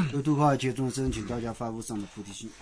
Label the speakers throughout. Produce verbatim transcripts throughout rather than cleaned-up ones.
Speaker 1: 为度化一切众生，请大家发无上的菩提心。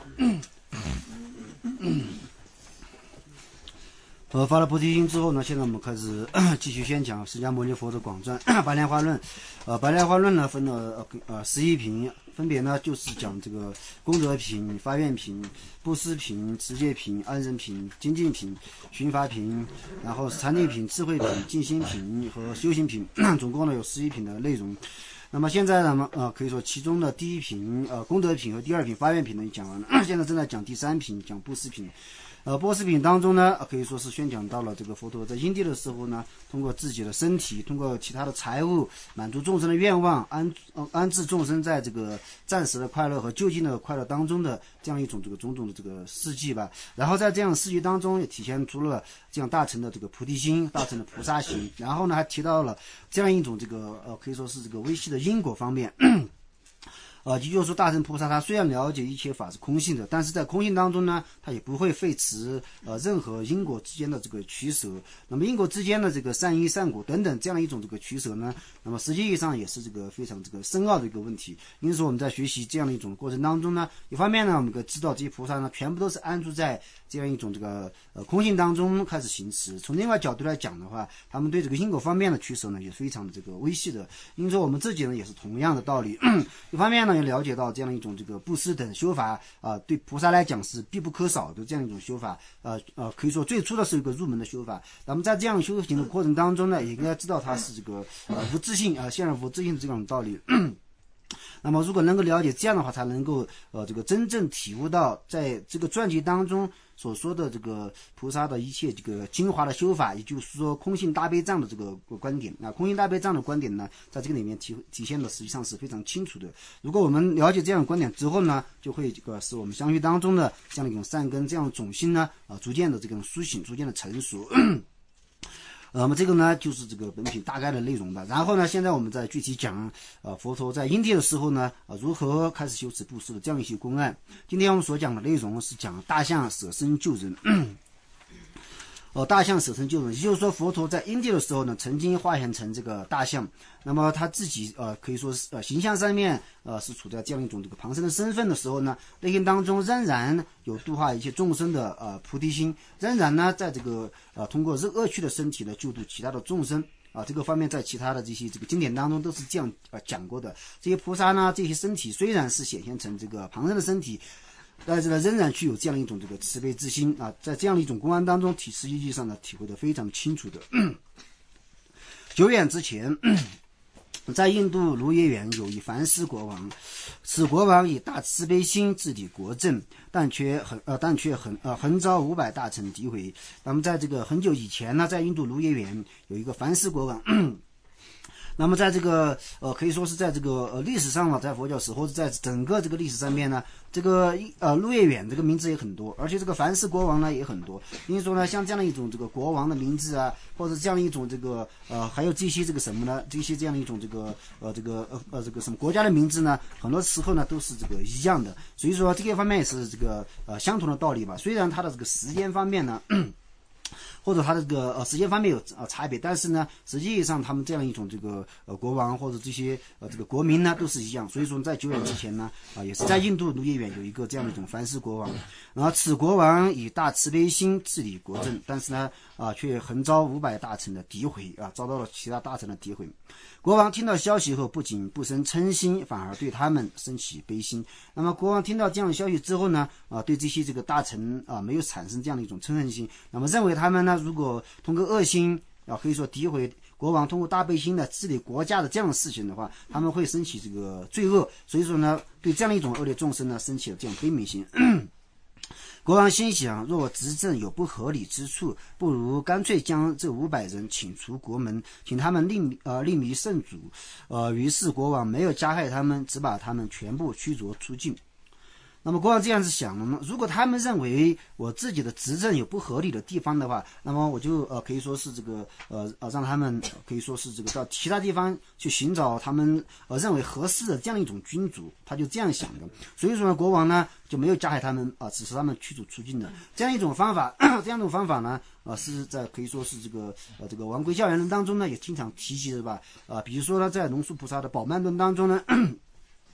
Speaker 1: 呃，发了菩提心之后呢，现在我们开始继续宣讲释迦牟尼佛的广传《白莲花论》。呃，《白莲花论》呢分了呃十一品，分别呢就是讲这个功德品、发愿品、布施品、持戒品、安忍品、精进品、寻法品，然后禅定品、智慧品、静心品和修行品，总共呢有十一品的内容。那么现在呢，呃，可以说其中的第一品，呃，功德品和第二品发愿品呢讲完了，现在正在讲第三品，讲布施品。呃，波斯品当中呢，可以说是宣讲到了这个佛陀在因地的时候呢，通过自己的身体，通过其他的财物，满足众生的愿望，安呃安置众生在这个暂时的快乐和就近的快乐当中的这样一种这个种种的这个事迹吧。然后在这样的事迹当中，也体现出了这样大乘的这个菩提心，大乘的菩萨行。然后呢，还提到了这样一种这个呃，可以说是这个微细的因果方面。呃，也就是说，大乘菩萨他虽然了解一切法是空性的，但是在空性当中呢，他也不会废除呃任何因果之间的这个取舍。那么因果之间的这个善因善果等等这样一种这个取舍呢，那么实际意义上也是这个非常这个深奥的一个问题。因此我们在学习这样的一种过程当中呢，一方面呢，我们可以知道这些菩萨呢全部都是安住在这样一种这个呃空性当中开始行持。从另外角度来讲的话，他们对这个因果方面的取舍呢也非常的这个微细的。因此我们自己呢也是同样的道理。一方面呢，也了解到这样一种这个布施等修法啊、呃，对菩萨来讲是必不可少的这样一种修法。呃呃，可以说最初的是一个入门的修法。那么在这样修行的过程当中呢，也应该知道它是这个呃无自性啊，现而无自性的这种道理。那么如果能够了解这样的话，才能够呃这个真正体悟到在这个传记当中所说的这个菩萨的一切这个精华的修法，也就是说空性大悲藏的这个观点啊，空性大悲藏的观点呢，在这个里面体体现的实际上是非常清楚的。如果我们了解这样的观点之后呢，就会这个使我们相续当中的这样一种善根、这样的种心呢，啊，逐渐的这种苏醒，逐渐的成熟。呃那么这个呢就是这个本品大概的内容吧。然后呢，现在我们再具体讲，呃，佛陀在因地的时候呢，呃，如何开始修持布施的这样一些公案。今天我们所讲的内容是讲大象舍身救人。呃，大象舍身救人，也就是说，佛陀在因地的时候呢，曾经化现成这个大象。那么他自己呃，可以说是呃形象上面呃是处在这样一种这个旁生的身份的时候呢，内心当中仍然有度化一切众生的呃菩提心，仍然呢在这个呃通过恶趣的身体呢救度其他的众生。啊，这个方面在其他的这些这个经典当中都是这样呃讲过的。这些菩萨呢，这些身体虽然是显现成这个旁生的身体，但是呢，仍然具有这样一种这个慈悲之心啊，在这样的一种公案当中，体实际上呢，体会得非常清楚的。久远之前，在印度卢耶园有一梵师国王，此国王以大慈悲心治理国政，但却很呃，但却很呃横遭五百大臣诋毁。那么在这个很久以前呢，在印度卢耶园有一个梵师国王。那么在这个呃可以说是在这个呃历史上呢，在佛教史或者在整个这个历史上面呢，这个呃鹿野远这个名字也很多，而且这个梵师国王呢也很多。因为说呢，像这样的一种这个国王的名字啊，或者这样的一种这个呃还有这些这个什么呢，这些这样的一种这个呃这个呃呃这个什么国家的名字呢，很多时候呢都是这个一样的。所以说这个方面也是这个呃相同的道理吧。虽然它的这个时间方面呢。或者他的这个呃时间方面有呃差别，但是呢，实际上他们这样一种这个呃国王或者这些呃这个国民呢都是一样。所以说在久远之前呢，啊、呃、也是在印度卢耶园有一个这样的一种梵师国王，然后此国王以大慈悲心治理国政，但是呢啊、呃、却横遭五百大臣的诋毁啊，遭到了其他大臣的诋毁。国王听到消息后，不仅不生嗔心，反而对他们升起悲心。那么国王听到这样的消息之后呢，啊、呃、对这些这个大臣啊、呃、没有产生这样的一种嗔恨心，那么认为他们呢如果通过恶心啊，可以说诋毁国王通过大悲心的治理国家的这样的事情的话，他们会升起这个罪恶。所以说呢，对这样的一种恶劣众生呢，升起了这样悲悯心。国王心想，若执政有不合理之处，不如干脆将这五百人请出国门，请他们另呃另觅圣主。呃，于是国王没有加害他们，只把他们全部驱逐出境。那么国王这样子想了，如果他们认为我自己的执政有不合理的地方的话，那么我就呃可以说是这个呃呃让他们可以说是这个到其他地方去寻找他们呃认为合适的这样一种君主，他就这样想的。所以说呢，国王呢就没有加害他们啊、呃，只是他们驱逐出境的这样一种方法。这样一种方法呢，呃是在可以说是这个呃这个王规教言论当中呢也经常提及的吧。啊、呃，比如说呢，在龙树菩萨的宝鬘论当中呢。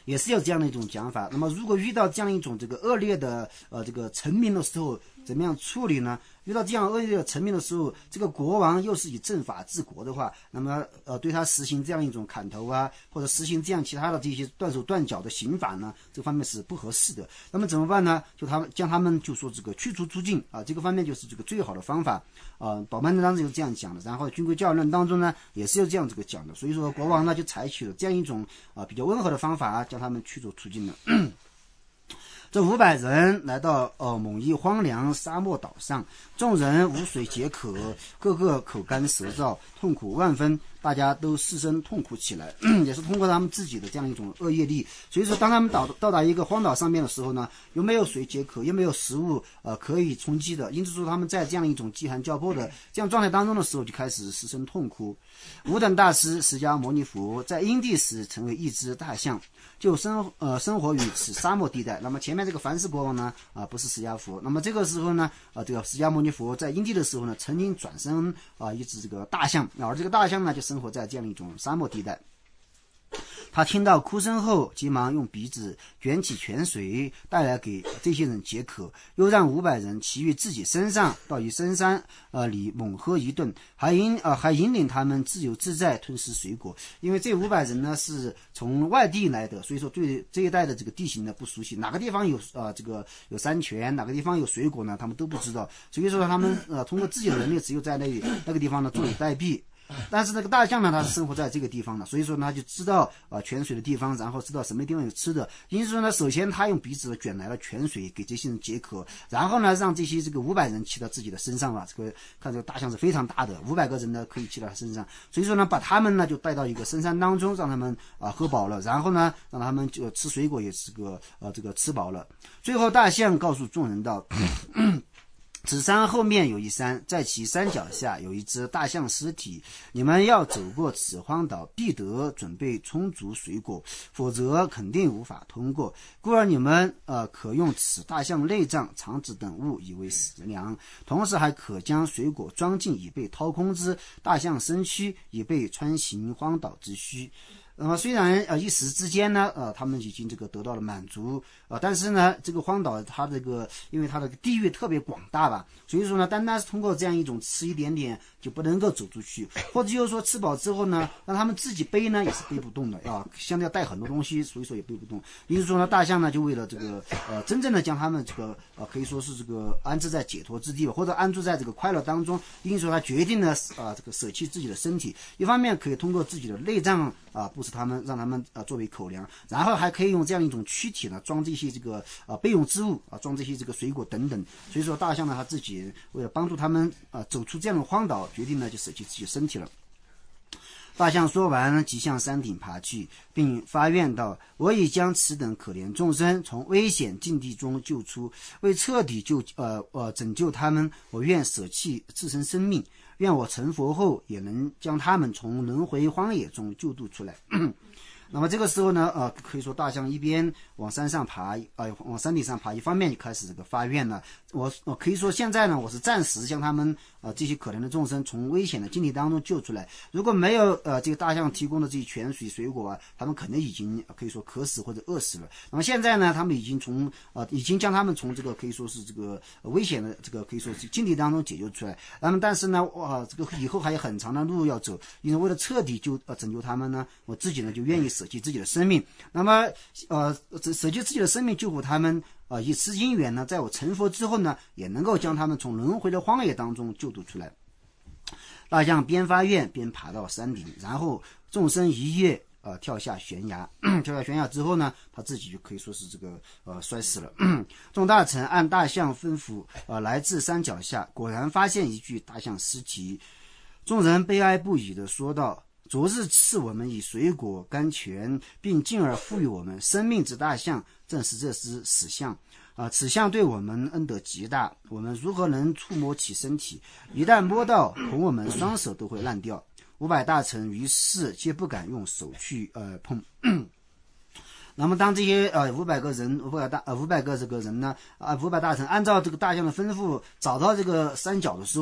Speaker 1: 也是有这样的一种讲法。那么如果遇到这样一种这个恶劣的呃这个臣民的时候，怎么样处理呢？遇到这样恶劣的臣民的时候，这个国王又是以正法治国的话，那么呃对他实行这样一种砍头啊，或者实行这样其他的这些断手断脚的刑法呢，这方面是不合适的。那么怎么办呢？就他们将他们就说这个驱逐出境啊，这个方面就是这个最好的方法啊。宝曼当中有这样讲的，然后军规教论当中呢也是有这样这个讲的。所以说国王呢就采取了这样一种啊比较温和的方法，将他们驱逐出境了。这五百人来到呃蒙邑荒凉沙漠岛上，众人无水解渴，个个口干舌燥，痛苦万分，大家都失声痛苦起来，也是通过他们自己的这样一种恶业力。所以说，当他们到到达一个荒岛上面的时候呢，又没有水解渴，又没有食物呃可以充饥的，因此说他们在这样一种饥寒交迫的这样状态当中的时候，就开始失声痛哭。吾等大师释迦牟尼佛在因地时成为一只大象，就生呃生活于此沙漠地带。那么前面这个梵世国王呢啊、呃、不是释迦佛，那么这个时候呢啊、呃、这个释迦牟尼佛在因地的时候呢，曾经转生啊、呃、一只这个大象，而这个大象呢就生活在这样一种沙漠地带。他听到哭声后，急忙用鼻子卷起泉水带来给这些人解渴，又让五百人骑于自己身上到于深山呃里猛喝一顿，还引呃还引领他们自由自在吞食水果。因为这五百人呢是从外地来的，所以说对这一带的这个地形呢不熟悉，哪个地方有呃这个有山泉，哪个地方有水果呢，他们都不知道。所以说他们呃通过自己的能力，只有在那里那个地方呢坐以待毙。但是那个大象呢，它是生活在这个地方的，所以说呢，他就知道啊、呃、泉水的地方，然后知道什么地方有吃的。因此说呢，首先他用鼻子卷来了泉水给这些人解渴，然后呢，让这些这个五百人骑到自己的身上了。这个看这个大象是非常大的，五百个人呢可以骑到他身上，所以说呢，把他们呢就带到一个深山当中，让他们啊、呃、喝饱了，然后呢，让他们就吃水果也是个呃这个吃饱了。最后大象告诉众人道。此山后面有一山，在其山脚下有一只大象尸体。你们要走过此荒岛，必得准备充足水果，否则肯定无法通过。故而你们呃可用此大象内脏、肠子等物以为食粮，同时还可将水果装进以备掏空之大象身躯，以备穿行荒岛之需。那么虽然呃一时之间呢，呃他们已经这个得到了满足，呃但是呢这个荒岛它这个因为它的地域特别广大吧，所以说呢单单是通过这样一种吃一点点就不能够走出去，或者就是说吃饱之后呢，让他们自己背呢也是背不动的啊，相对要带很多东西，所以说也背不动。因此说呢，大象呢就为了这个呃真正的将他们这个呃可以说是这个安置在解脱之地，或者安住在这个快乐当中，因此说他决定呢啊、呃、这个舍弃自己的身体，一方面可以通过自己的内脏啊布施他们，让他们啊、呃、作为口粮，然后还可以用这样一种躯体呢装这些这个啊、呃、备用之物啊，装这些这个水果等等。所以说大象呢他自己为了帮助他们啊、呃、走出这样的荒岛，决定呢就舍弃自己身体了。大象说完，即向山顶爬去，并发愿道：我已将此等可怜众生从危险境地中救出，为彻底救呃呃拯救他们，我愿舍弃自身生命，愿我成佛后也能将他们从轮回荒野中救度出来。那么这个时候呢，呃，可以说大象一边往山上爬，呃，往山顶上爬，一方面就开始这个发愿了。我我可以说现在呢，我是暂时将他们呃这些可怜的众生从危险的境地当中救出来。如果没有呃这个大象提供的这些泉水水果啊，他们可能已经、呃、可以说渴死或者饿死了。那么现在呢，他们已经从呃已经将他们从这个可以说是这个、呃、危险的这个可以说是境地当中解救出来。那么但是呢，哇，这个以后还有很长的路要走，因为为了彻底救呃拯救他们呢，我自己呢就愿意舍弃自己的生命。那么呃舍弃自己的生命救护他们啊、呃，以此因缘呢，在我成佛之后呢，也能够将他们从轮回的荒野当中救度出来。大象边发愿边爬到山顶，然后纵身一跃，呃，跳下悬崖。跳下悬崖之后呢，他自己就可以说是这个呃摔死了。众大臣按大象吩咐，呃，来至山脚下，果然发现一具大象尸体。众人悲哀不已地说道：昨日赐我们以水果甘泉，并进而赋予我们生命之大象，正是这只死象啊！此象对我们恩德极大，我们如何能触摸其身体？一旦摸到，恐我们双手都会烂掉。五百大臣于是皆不敢用手去呃碰。那么当这些呃五百个人五百大呃五百个这个人呢啊五百大臣按照这个大象的吩咐找到这个山脚的时候呢，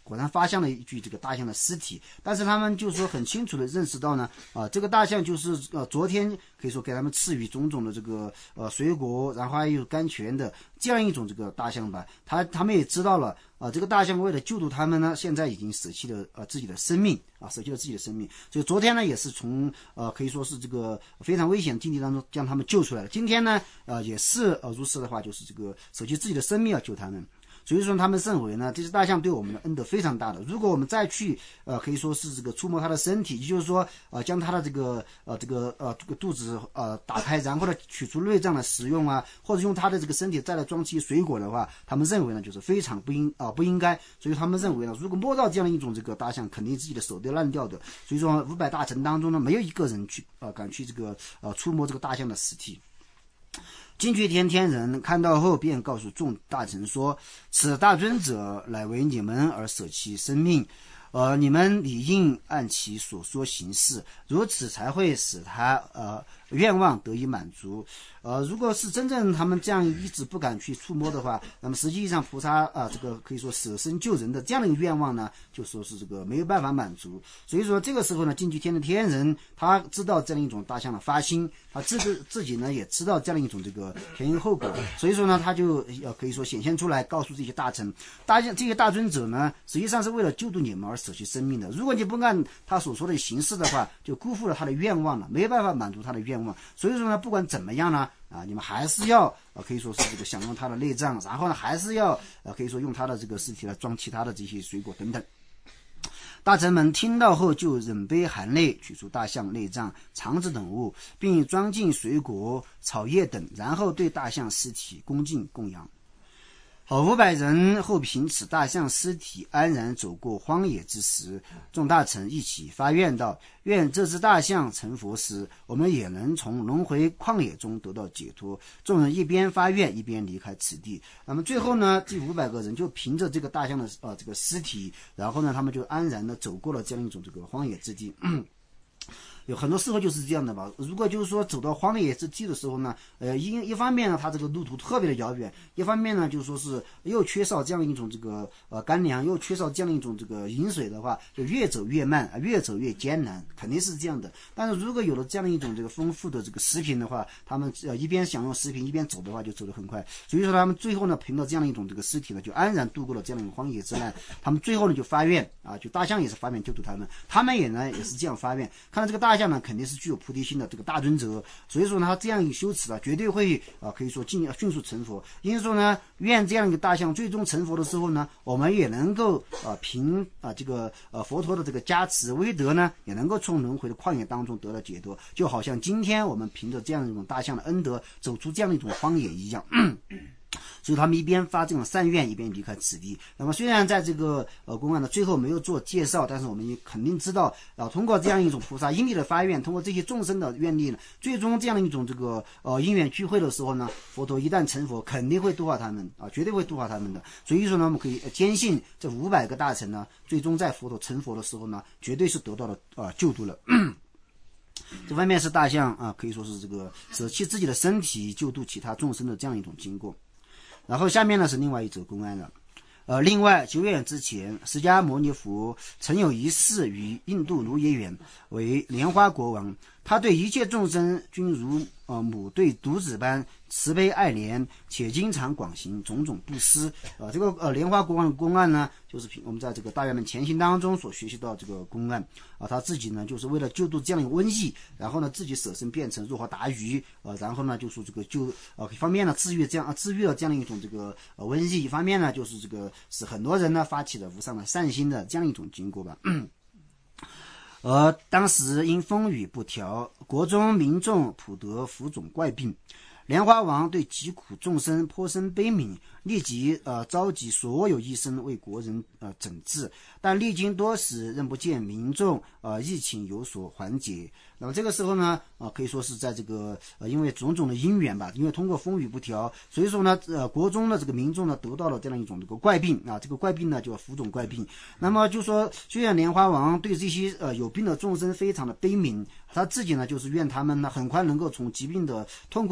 Speaker 1: 果然发现了一具这个大象的尸体，但是他们就是说很清楚的认识到呢，啊，这个大象就是呃昨天可以说给他们赐予种种的这个呃水果，然后还有甘泉的这样一种这个大象吧，他他们也知道了啊，这个大象为了救助他们呢，现在已经舍弃了呃自己的生命啊，舍弃了自己的生命，所以昨天呢也是从呃可以说是这个非常危险的境地当中将他们救出来了，今天呢呃也是呃如此的话，就是这个舍弃自己的生命要救他们。所以说他们认为呢，这只大象对我们的恩德非常大的。如果我们再去呃可以说是这个触摸它的身体，也就是说呃将它的这个呃这个呃这个肚子呃打开，然后呢取出内脏来食用啊，或者用它的这个身体再来装起水果的话，他们认为呢就是非常不应啊、呃、不应该。所以他们认为呢，如果摸到这样一种这个大象，肯定自己的手都烂掉的。所以说五百大臣当中呢，没有一个人去呃敢去这个呃触摸这个大象的尸体。金居天天人看到后，便告诉众大臣说：“此大尊者乃为你们而舍弃生命，呃，你们理应按其所说行事，如此才会使他呃愿望得以满足。呃，如果是真正他们这样一直不敢去触摸的话，那么实际上菩萨啊、呃，这个可以说舍身救人的这样的一个愿望呢，就说是这个没有办法满足。所以说这个时候呢，金居天的天人他知道这样一种大象的发心，他自己自己呢也知道这样一种这个前因后果，所以说呢，他就呃可以说显现出来，告诉这些大臣，大这些大尊者呢，实际上是为了救度你们而舍弃生命的。如果你不按他所说的形式的话，就辜负了他的愿望了，没有办法满足他的愿望。所以说呢，不管怎么样呢，啊，你们还是要呃可以说是这个享用他的内脏，然后呢，还是要呃可以说用他的这个尸体来装其他的这些水果等等。大臣们听到后，就忍悲含泪取出大象内脏、肠子等物，并装进水果、草叶等，然后对大象尸体恭敬供养。好，五百人后凭此大象尸体安然走过荒野之时，众大臣一起发愿道：愿这只大象成佛时，我们也能从轮回旷野中得到解脱。众人一边发愿，一边离开此地。那么最后呢，这五百个人就凭着这个大象的呃这个尸体，然后呢，他们就安然的走过了这样一种这个荒野之地。有很多时候就是这样的吧。如果就是说走到荒野之地的时候呢，呃，一一方面呢，它这个路途特别的遥远；一方面呢，就是说是又缺少这样一种这个呃干粮，又缺少这样一种这个饮水的话，就越走越慢，越走越艰难，肯定是这样的。但是如果有了这样一种这个丰富的这个食品的话，他们呃一边享用食品一边走的话，就走得很快。所以说他们最后呢，凭着这样一种这个尸体呢，就安然度过了这样一个荒野之难。他们最后呢就发愿啊，就大象也是发愿救助他们，他们也呢也是这样发愿。看到这个大象呢，肯定是具有菩提心的这个大尊者，所以说呢，他这样一修持了，绝对会啊、呃，可以说尽迅速成佛。因此说呢，愿这样一个大象最终成佛的时候呢，我们也能够啊、呃、凭啊、呃、这个呃佛陀的这个加持威德呢，也能够从轮回的旷野当中得到解脱，就好像今天我们凭着这样一种大象的恩德走出这样一种荒野一样。所以他们一边发这种善愿，一边离开此地。那么虽然在这个呃公案的最后没有做介绍，但是我们也肯定知道啊，通过这样一种菩萨因力的发愿，通过这些众生的愿力呢，最终这样的一种这个呃因缘聚会的时候呢，佛陀一旦成佛，肯定会度化他们啊，绝对会度化他们的。所以说呢，我们可以坚信这五百个大臣呢，最终在佛陀成佛的时候呢，绝对是得到了啊、呃、救度了。这方面是大象啊，可以说是这个舍弃自己的身体救度其他众生的这样一种经过。然后下面呢是另外一则公案了。呃，另外久远之前，释迦牟尼佛曾有一世于印度卢耶园为莲花国王，他对一切众生均如呃母对独子般慈悲爱怜，且经常广行种种布施。呃，这个呃莲花国王的公案呢，就是我们在这个大圆满前行当中所学习到这个公案啊、呃，他自己呢就是为了救度这样一个瘟疫，然后呢自己舍身变成若河达鱼，呃，然后呢就是这个救呃一方面呢治愈这样、呃、治愈了这样的一种这个呃瘟疫，一方面呢就是这个使很多人呢发起了无上的善心的这样一种经过吧。而当时因风雨不调，国中民众普得浮肿怪病，莲花王对疾苦众生颇生悲悯，立即呃召集所有医生为国人呃诊治，但历经多时仍不见民众呃疫情有所缓解。那么这个时候呢，呃可以说是在这个呃因为种种的因缘吧，因为通过风雨不调，所以说呢呃国中的这个民众呢得到了这样一种这个怪病啊，这个怪病呢叫浮肿怪病。那么就说虽然莲花王对这些呃有病的众生非常的悲悯，他自己呢就是愿他们呢很快能够从疾病的痛苦当中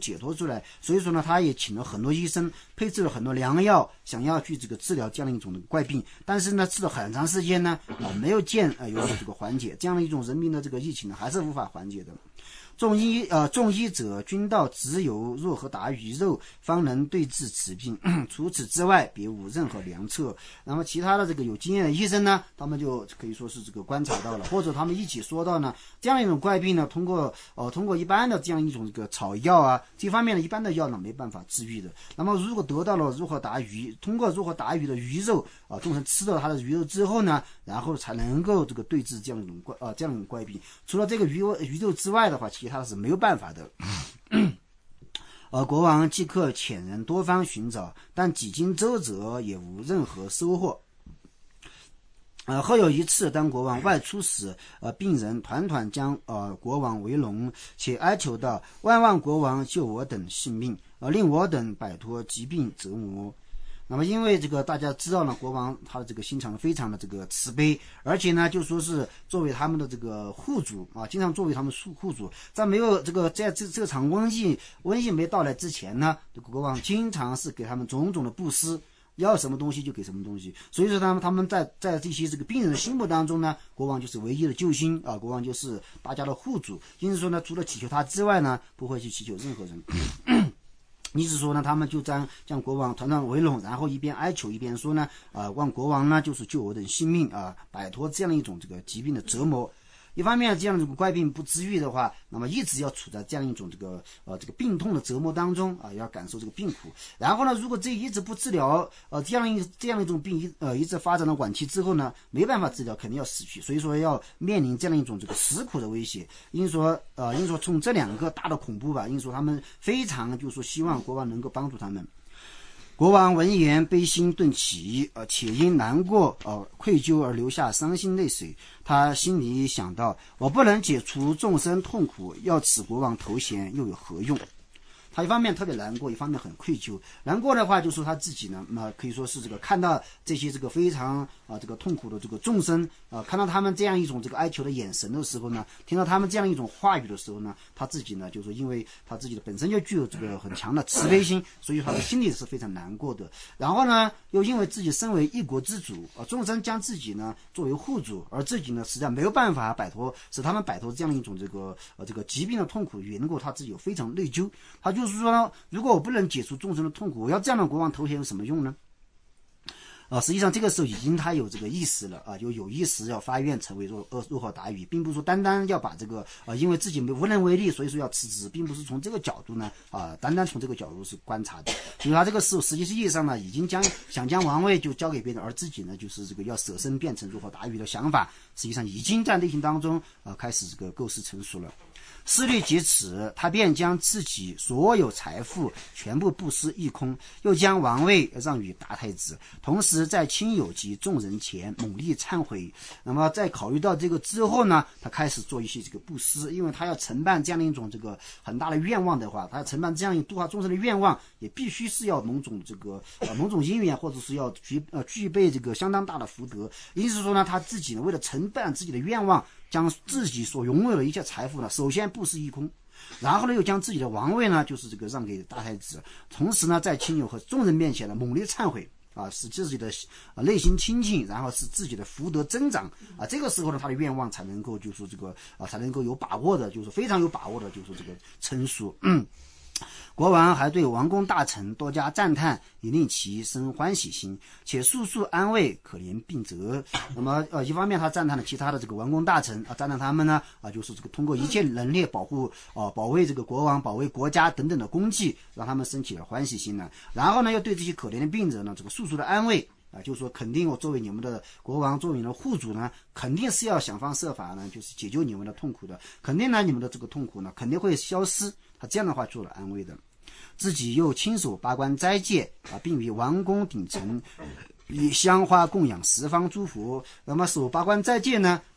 Speaker 1: 解脱出来，所以说呢，他也请了很多医生，配置了很多良药，想要去这个治疗这样的一种的怪病，但是呢，治了很长时间呢，啊、呃，没有见啊、呃、有这个缓解，这样的一种人民的这个疫情呢，还是无法缓解的。众医呃众医者均道只有若何达鱼肉方能对治此病，除此之外别无任何良策。那么其他的这个有经验的医生呢，他们就可以说是这个观察到了，或者他们一起说到呢，这样一种怪病呢，通过呃通过一般的这样一种这个草药啊，这方面的一般的药呢没办法治愈的。那么如果得到了如何达鱼，通过如何达鱼的鱼肉啊，众人吃到它的鱼肉之后呢，然后才能够这个对治这样一种怪啊这样一种怪病。除了这个鱼鱼肉之外的话，其他的是没有办法的。而国王即刻遣人多方寻找，但几经周折也无任何收获。呃，后有一次，当国王外出时，呃，病人团团将呃国王围拢，且哀求道：“万望国王救我等性命，呃，令我等摆脱疾病折磨。”那么因为这个大家知道呢，国王他的这个心肠非常的这个慈悲，而且呢就说是作为他们的这个护主啊，经常作为他们护主，在没有这个在这这场瘟疫瘟疫没到来之前呢，这个国王经常是给他们种种的布施，要什么东西就给什么东西，所以说他们他们在在这些这个病人的心目当中呢，国王就是唯一的救星啊，国王就是大家的护主，因此说呢，除了祈求他之外呢，不会去祈求任何人。你是说呢？他们就将将国王团团围拢，然后一边哀求一边说呢，啊、呃，望国王呢就是救我等性命啊、呃，摆脱这样一种这个疾病的折磨。一方面，这样的怪病不治愈的话，那么一直要处在这样一种这个呃这个病痛的折磨当中啊、呃，要感受这个病苦。然后呢，如果这一直不治疗，呃，这样一这样一种病一呃一直发展到晚期之后呢，没办法治疗，肯定要死去。所以说要面临这样一种这个死苦的威胁。因说呃，因说从这两个大的恐怖吧，因说他们非常就是说希望国王能够帮助他们。国王闻言悲心顿起，呃，且因难过呃愧疚而流下伤心泪水。他心里想到，我不能解除众生痛苦，要此国王头衔又有何用？他一方面特别难过，一方面很愧疚。难过的话，就说他自己呢，呃，可以说是这个看到这些这个非常啊、呃、这个痛苦的这个众生啊、呃，看到他们这样一种这个哀求的眼神的时候呢，听到他们这样一种话语的时候呢，他自己呢，就是说因为他自己的本身就具有这个很强的慈悲心，所以他的心里是非常难过的。然后呢，又因为自己身为一国之主啊、呃，众生将自己呢作为护主，而自己呢实在没有办法摆脱，使他们摆脱这样一种这个呃这个疾病的痛苦，缘故他自己有非常内疚，他就。就是说呢，如果我不能解除众生的痛苦，我要这样的国王头衔有什么用呢？啊，实际上这个时候已经他有这个意识了啊，就有意识要发愿成为若若何达语，并不是说单单要把这个啊，因为自己无能为力，所以说要辞职，并不是从这个角度呢啊，单单从这个角度是观察的。所以他这个时候实际意义上呢，已经将想将王位就交给别人，而自己呢就是这个要舍身变成若何达语的想法，实际上已经在内心当中啊开始这个构思成熟了。思虑及此，他便将自己所有财富全部布施一空，又将王位让与大太子，同时在亲友及众人前猛力忏悔。那么在考虑到这个之后呢，他开始做一些这个布施，因为他要承办这样的一种这个很大的愿望的话，他要承办这样一度化众生的愿望，也必须是要某种这个呃某种因缘，或者是要具呃具备这个相当大的福德。因此说呢，他自己呢为了承办自己的愿望，将自己所拥有的一切财富呢，首先布施一空，然后呢又将自己的王位呢，就是这个让给大太子，同时呢在亲友和众人面前呢猛烈忏悔啊，使自己的啊内心清净，然后使自己的福德增长啊，这个时候呢他的愿望才能够就是这个啊才能够有把握的，就是非常有把握的，就是这个成熟。嗯。国王还对王公大臣多加赞叹，以令其生欢喜心，且速速安慰可怜病者。那么呃，一方面他赞叹了其他的这个王公大臣啊，赞叹他们呢啊，就是这个通过一切能力保护啊，保卫这个国王、保卫国家等等的功绩，让他们升起了欢喜心呢。然后呢，又对这些可怜的病者呢，这个速速的安慰。啊，就是说，肯定我作为你们的国王，作为你们的护主呢，肯定是要想方设法呢，就是解救你们的痛苦的。肯定呢，你们的这个痛苦呢，肯定会消失。他这样的话做了安慰的，自己又亲手拔棺斋戒啊，并于王宫顶层以香花供养十方诸佛。那么手拔棺斋戒呢，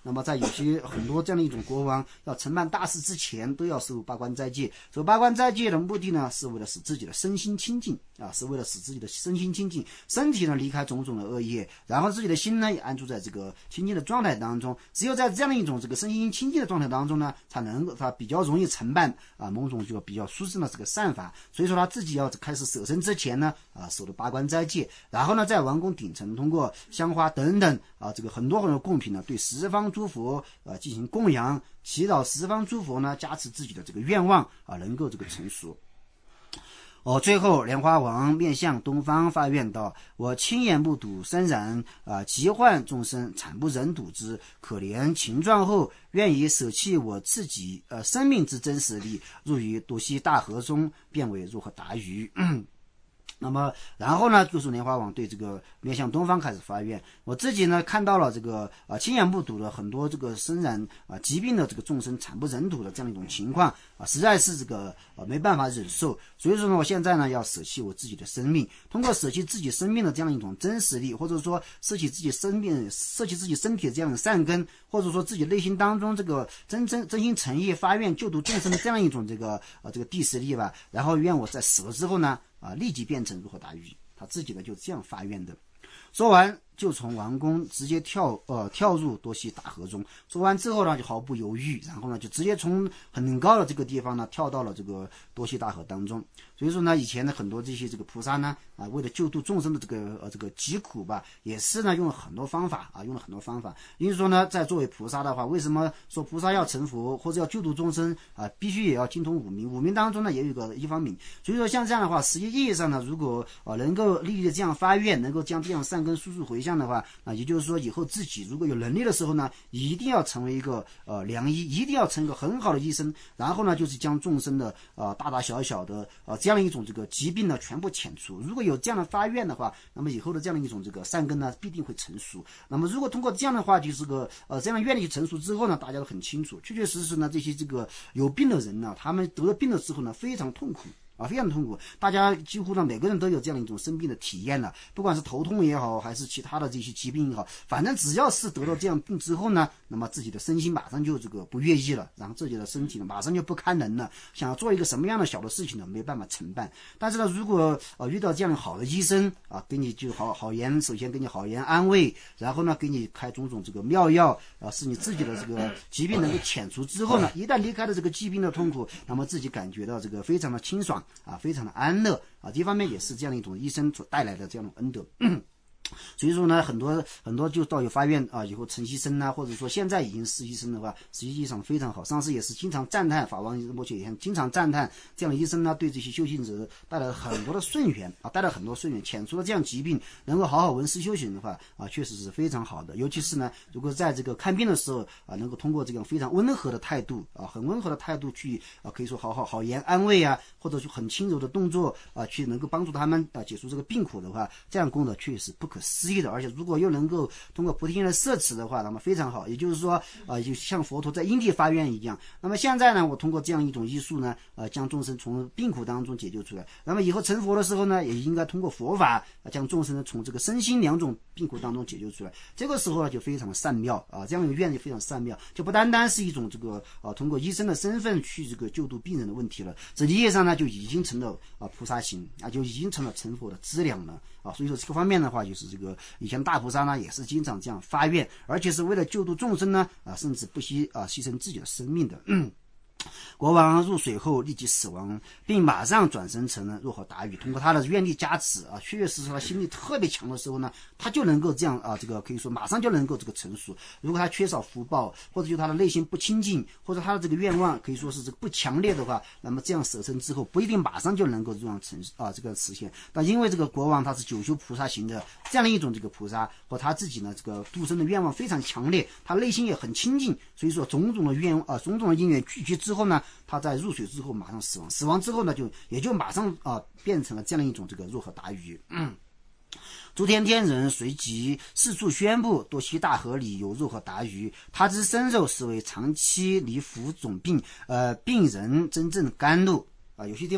Speaker 1: 那么在有些很多这样的一种国王要承办大事之前，都要守八关斋戒。守八关斋戒的目的呢，是为了使自己的身心清净啊，是为了使自己的身心清净，身体呢离开种种的恶业，然后自己的心呢也安住在这个清净的状态当中。只有在这样的一种这个身心清净的状态当中呢，才能够他比较容易承办啊某种就比较殊胜的这个善法。所以说他自己要开始舍身之前呢，啊守的八关斋戒，然后呢在王宫顶层通过香花等等啊这个很多很多贡品呢，对十方诸佛啊进行供养，祈祷十方诸佛呢加持自己的这个愿望啊能够这个成熟。哦，最后莲花王面向东方发愿道：我亲眼目睹生人啊疾患众生，惨不忍睹之可怜情状后，愿意舍弃我自己呃生命之真实力，入于多西大河中，便为如何达于。那么然后呢，就是莲花王对这个面向东方开始发愿，我自己呢看到了这个啊亲眼目睹了很多这个生人啊疾病的这个众生惨不忍睹的这样一种情况啊，实在是这个啊没办法忍受，所以说呢我现在呢要舍弃我自己的生命，通过舍弃自己生命的这样一种真实力，或者说舍弃自己生命舍弃自己身体的这样的善根，或者说自己内心当中这个真真真心诚意发愿救度众生的这样一种这个啊这个地势力吧，然后愿我在死了之后呢啊，立即变成如何达于，他自己呢就这样发愿的。说完就从王宫直接跳呃跳入多西大河中。说完之后呢，就毫不犹豫，然后呢就直接从很高的这个地方呢跳到了这个多西大河当中。所以说呢，以前的很多这些这个菩萨呢啊，为了救度众生的这个呃这个疾苦吧，也是呢用了很多方法啊，用了很多方法。因为说呢，在作为菩萨的话，为什么说菩萨要成佛或者要救度众生啊，必须也要精通五明？五明当中呢也有一个一方明。所以说像这样的话，实际意义上呢，如果啊能够立即这样发愿，能够将这样善根速速回向的话，那也就是说以后自己如果有能力的时候呢，一定要成为一个呃良医，一定要成为一个很好的医生，然后呢就是将众生的呃大大小小的呃这样一种这个疾病呢全部遣除。如果有这样的发愿的话，那么以后的这样的一种这个善根呢必定会成熟。那么如果通过这样的话，就是个呃这样愿力成熟之后呢，大家都很清楚，确确实实呢这些这个有病的人呢，他们得了病了之后呢非常痛苦啊，非常痛苦。大家几乎呢每个人都有这样一种生病的体验了，不管是头痛也好，还是其他的这些疾病也好，反正只要是得到这样病之后呢，那么自己的身心马上就这个不悦意了，然后自己的身体呢马上就不堪能了，想要做一个什么样的小的事情呢，没办法承办。但是呢，如果呃遇到这样的好的医生啊，给你就好好言，首先给你好言安慰，然后呢给你开种种这个妙药啊，使你自己的这个疾病能够遣除之后呢，一旦离开了这个疾病的痛苦，那么自己感觉到这个非常的清爽啊，非常的安乐啊，这方面也是这样一种医生所带来的这样的恩德。所以说呢，很多很多就到有发愿啊，以后成医生啊，或者说现在已经是医生的话，实际上非常好。上次也是经常赞叹法王摩羯也经常赞叹这样的医生呢，对这些修行者带来了很多的顺缘啊，带来很多顺缘，遣除了这样疾病，能够好好闻思修行的话啊，确实是非常好的。尤其是呢，如果在这个看病的时候啊，能够通过这种非常温和的态度啊，很温和的态度去啊，可以说好好好言安慰啊，或者说很轻柔的动作啊，去能够帮助他们啊解除这个病苦的话，这样功德确实不可思议的。而且如果又能够通过菩提心的摄持的话，那么非常好。也就是说啊、呃，就像佛陀在因地发愿一样。那么现在呢，我通过这样一种医术呢，呃，将众生从病苦当中解救出来。那么以后成佛的时候呢，也应该通过佛法、呃、将众生呢从这个身心两种病苦当中解救出来。这个时候呢，就非常善妙啊、呃，这样的愿力非常善妙，就不单单是一种这个啊、呃，通过医生的身份去这个救度病人的问题了。实际上呢，就已经成了啊、呃、菩萨行啊，就已经成了成佛的资粮了啊。所以说这个方面的话，就是这个以前大菩萨呢也是经常这样发愿，而且是为了救度众生呢啊，甚至不惜啊牺牲自己的生命的。嗯国王入水后立即死亡，并马上转生成了若何达于。通过他的愿力加持啊，确确实实他心力特别强的时候呢，他就能够这样啊，这个可以说马上就能够这个成熟。如果他缺少福报，或者就他的内心不清净，或者他的这个愿望可以说是这个不强烈的话，那么这样舍身之后不一定马上就能够这样成啊这个实现。但因为这个国王他是九修菩萨行的这样的一种这个菩萨，或他自己呢这个度生的愿望非常强烈，他内心也很清净，所以说种种的愿啊种种的因缘聚集之后呢，他在入水之后马上死亡，死亡之后呢，就也就马上啊变成了这样的一种这个若何达于。嗯，诸天天人随即四处宣布，多西大河里有若何达于，他之身肉是为长期离服种病，呃，病人真正甘露。啊，有些地方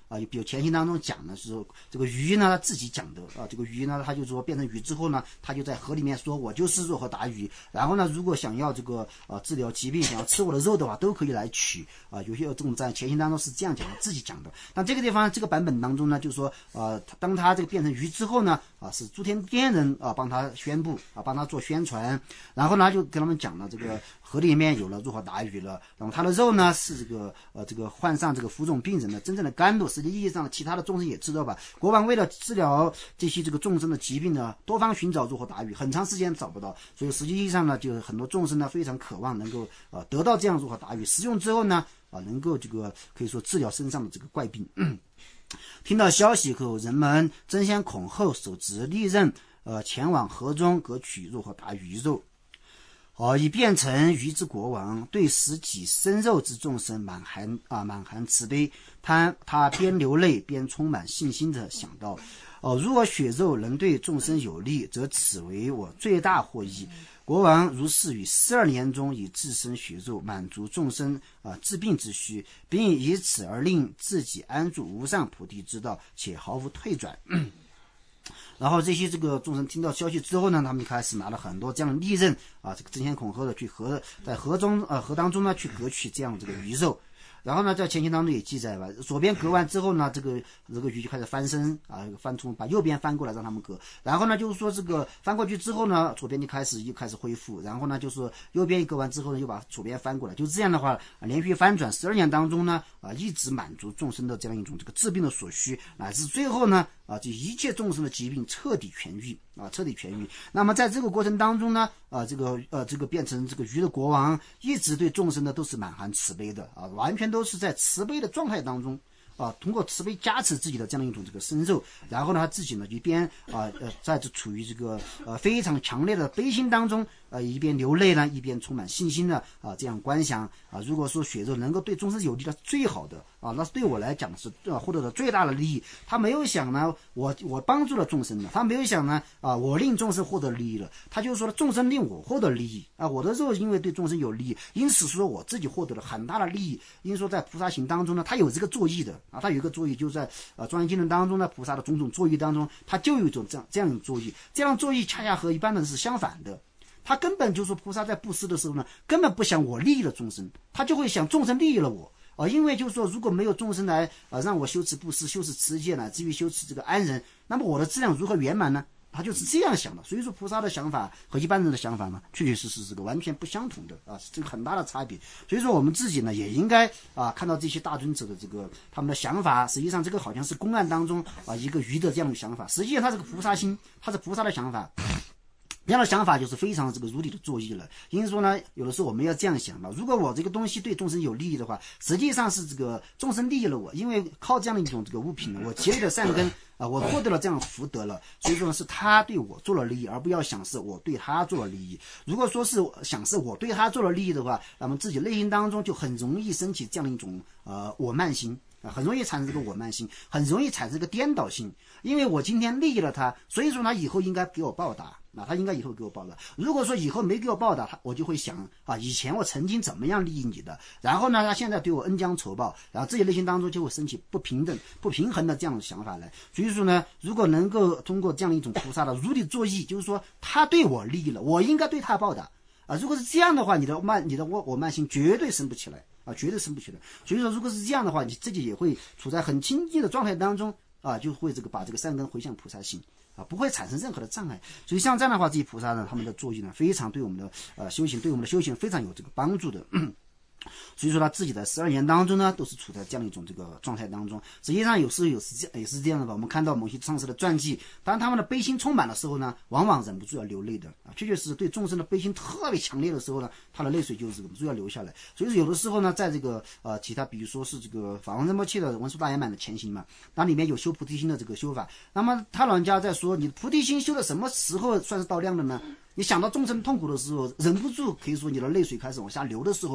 Speaker 1: 啊，比如前行当中讲的时候，这个鱼呢他自己讲的啊，这个鱼呢他就说变成鱼之后呢，他就在河里面说我就是若河达鱼，然后呢如果想要这个啊治疗疾病，想要吃我的肉的话，都可以来取啊。有些这种在前行当中是这样讲的，自己讲的。但这个地方这个版本当中呢，就是说呃，当他这个变成鱼之后呢，啊是诸天天人啊帮他宣布啊，帮他做宣传，然后呢就跟他们讲了这个河里面有了若河达鱼了，然后他的肉呢是这个呃这个患上这个浮肿病人的真正的甘露，实际意义上其他的众生也知道吧。国王为了治疗这些这个众生的疾病呢，多方寻找若河达鱼，很长时间找不到，所以实际意义上呢，就是很多众生呢非常渴望能够呃得到这样若河达鱼，食用之后呢啊能够这个可以说治疗身上的这个怪病。嗯听到消息后，人们争先恐后，手执利刃，呃，前往河中割取若河达鱼肉，哦、呃，以变成鱼之国王，对食己生肉之众生满含啊满含慈悲。他他边流泪边充满信心地想到，哦、呃，如果血肉能对众生有利，则此为我最大获益。国王如是于十二年中，以自身血肉满足众生啊、呃、治病之需，并以此而令自己安住无上菩提之道，且毫无退转。然后这些这个众生听到消息之后呢，他们就开始拿了很多这样的利刃啊，这个争先恐后的去河在河中呃河当中呢去割取这样这个鱼肉。然后呢，在前行当中也记载吧，左边割完之后呢，这个这个鱼就开始翻身啊，翻从把右边翻过来让他们割。然后呢，就是说这个翻过去之后呢，左边就开始又开始恢复。然后呢，就是说右边一割完之后呢，又把左边翻过来。就这样的话，啊、连续翻转十二年当中呢，啊，一直满足众生的这样一种这个治病的所需，乃至最后呢，啊，这一切众生的疾病彻底痊愈啊，彻底痊愈。那么在这个过程当中呢，啊，这个呃这个变成这个鱼的国王，一直对众生呢都是满含慈悲的啊，完全都是在慈悲的状态当中啊，通过慈悲加持自己的这样一种这个身肉，然后呢他自己呢一边啊呃在这处于这个呃非常强烈的悲心当中，呃一边流泪呢，一边充满信心的啊这样观想啊，如果说血肉能够对众生有利的最好的啊，那对我来讲是呃获得了最大的利益。他没有想呢，我我帮助了众生了，他没有想呢啊，我令众生获得利益了，他就是说众生令我获得利益啊，我的肉因为对众生有利益，因此说我自己获得了很大的利益。因为说在菩萨行当中呢，他有这个作意的啊，他有一个作意，就是在呃庄严经论当中呢，菩萨的种种作意当中，他就有一种这样这样一种作意，这样作意恰恰和一般人是相反的。他根本就是说菩萨在布施的时候呢，根本不想我利益了众生，他就会想众生利益了我。啊、呃，因为就是说，如果没有众生来啊、呃、让我修持布施、修持持戒乃至于修持这个安忍，那么我的质量如何圆满呢？他就是这样想的。所以说，菩萨的想法和一般人的想法呢，确确实实是个完全不相同的啊，是这个很大的差别。所以说，我们自己呢也应该啊看到这些大尊者的这个他们的想法，实际上这个好像是公案当中啊一个愚的这样的想法，实际上他是个菩萨心，他是菩萨的想法。这样的想法就是非常这个如理的作意了。因此说呢，有的时候我们要这样想吧，如果我这个东西对众生有利益的话，实际上是这个众生利益了我，因为靠这样的一种这个物品呢，我结立了善根啊，我获得了这样的福德了，所以说呢是他对我做了利益，而不要想是我对他做了利益。如果说是想是我对他做了利益的话，那么自己内心当中就很容易升起这样一种呃我慢心啊，很容易产生这个我慢心，很容易产生这个颠倒性。因为我今天利益了他，所以说他以后应该给我报答。啊，他应该以后给我报答。如果说以后没给我报答，他我就会想啊，以前我曾经怎么样利益你的，然后呢，他现在对我恩将仇报，然后自己内心当中就会升起不平等、不平衡的这样的想法来。所以说呢，如果能够通过这样一种菩萨的如理作意，就是说他对我利益了，我应该对他报答啊。如果是这样的话，你的慢、你的我我慢心绝对升不起来啊，绝对升不起来。所以说，如果是这样的话，你自己也会处在很清净的状态当中啊，就会这个把这个善根回向菩萨心。啊，不会产生任何的障碍。所以像这样的话，这些菩萨呢，他们的作意呢，非常对我们的呃修行，对我们的修行非常有这个帮助的。所以说他自己在十二年当中呢，都是处在这样一种这个状态当中。实际上有时候有时也是这样的吧。我们看到某些上师的传记，当他们的悲心充满的时候呢，往往忍不住要流泪的啊。确确实实对众生的悲心特别强烈的时候呢，他的泪水就是忍不住要流下来。所以说有的时候呢，在这个呃其他比如说是这个法王仁波切的文殊大圆满的前行嘛，那里面有修菩提心的这个修法。那么他老人家在说，你菩提心修到什么时候算是到量的呢？你想到众生痛苦的时候，忍不住可以说你的泪水开始往下流的时候。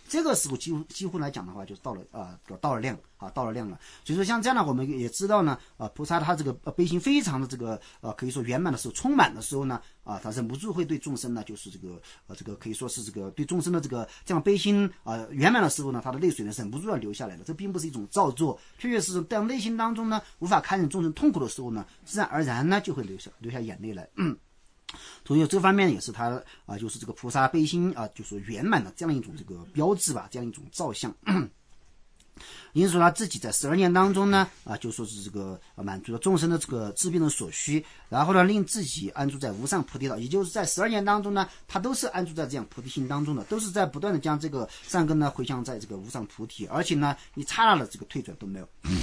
Speaker 1: 这个时候几乎几乎来讲的话，就到了啊、呃，到了量啊，到了量了。所以说像这样呢，我们也知道呢，啊、呃，菩萨他这个悲心非常的这个呃，可以说圆满的时候，充满的时候呢，啊，他忍不住会对众生呢，就是这个呃，这个可以说是这个对众生的这个这样悲心啊、呃、圆满的时候呢，他的泪水呢忍不住要流下来了。这并不是一种造作，确确实实在内心当中呢，无法看见众生痛苦的时候呢，自然而然呢就会流下流下眼泪来。嗯。所以这方面也是他啊、呃，就是这个菩萨悲心啊、呃，就是圆满的这样一种这个标志吧，这样一种造像。因此说他自己在十二年当中呢，啊、呃，就说是这个、呃、满足了众生的这个治病的所需，然后呢，令自己安住在无上菩提道，也就是在十二年当中呢，他都是安住在这样菩提心当中的，都是在不断的将这个善根呢回向在这个无上菩提，而且呢，一刹那的这个退转都没有。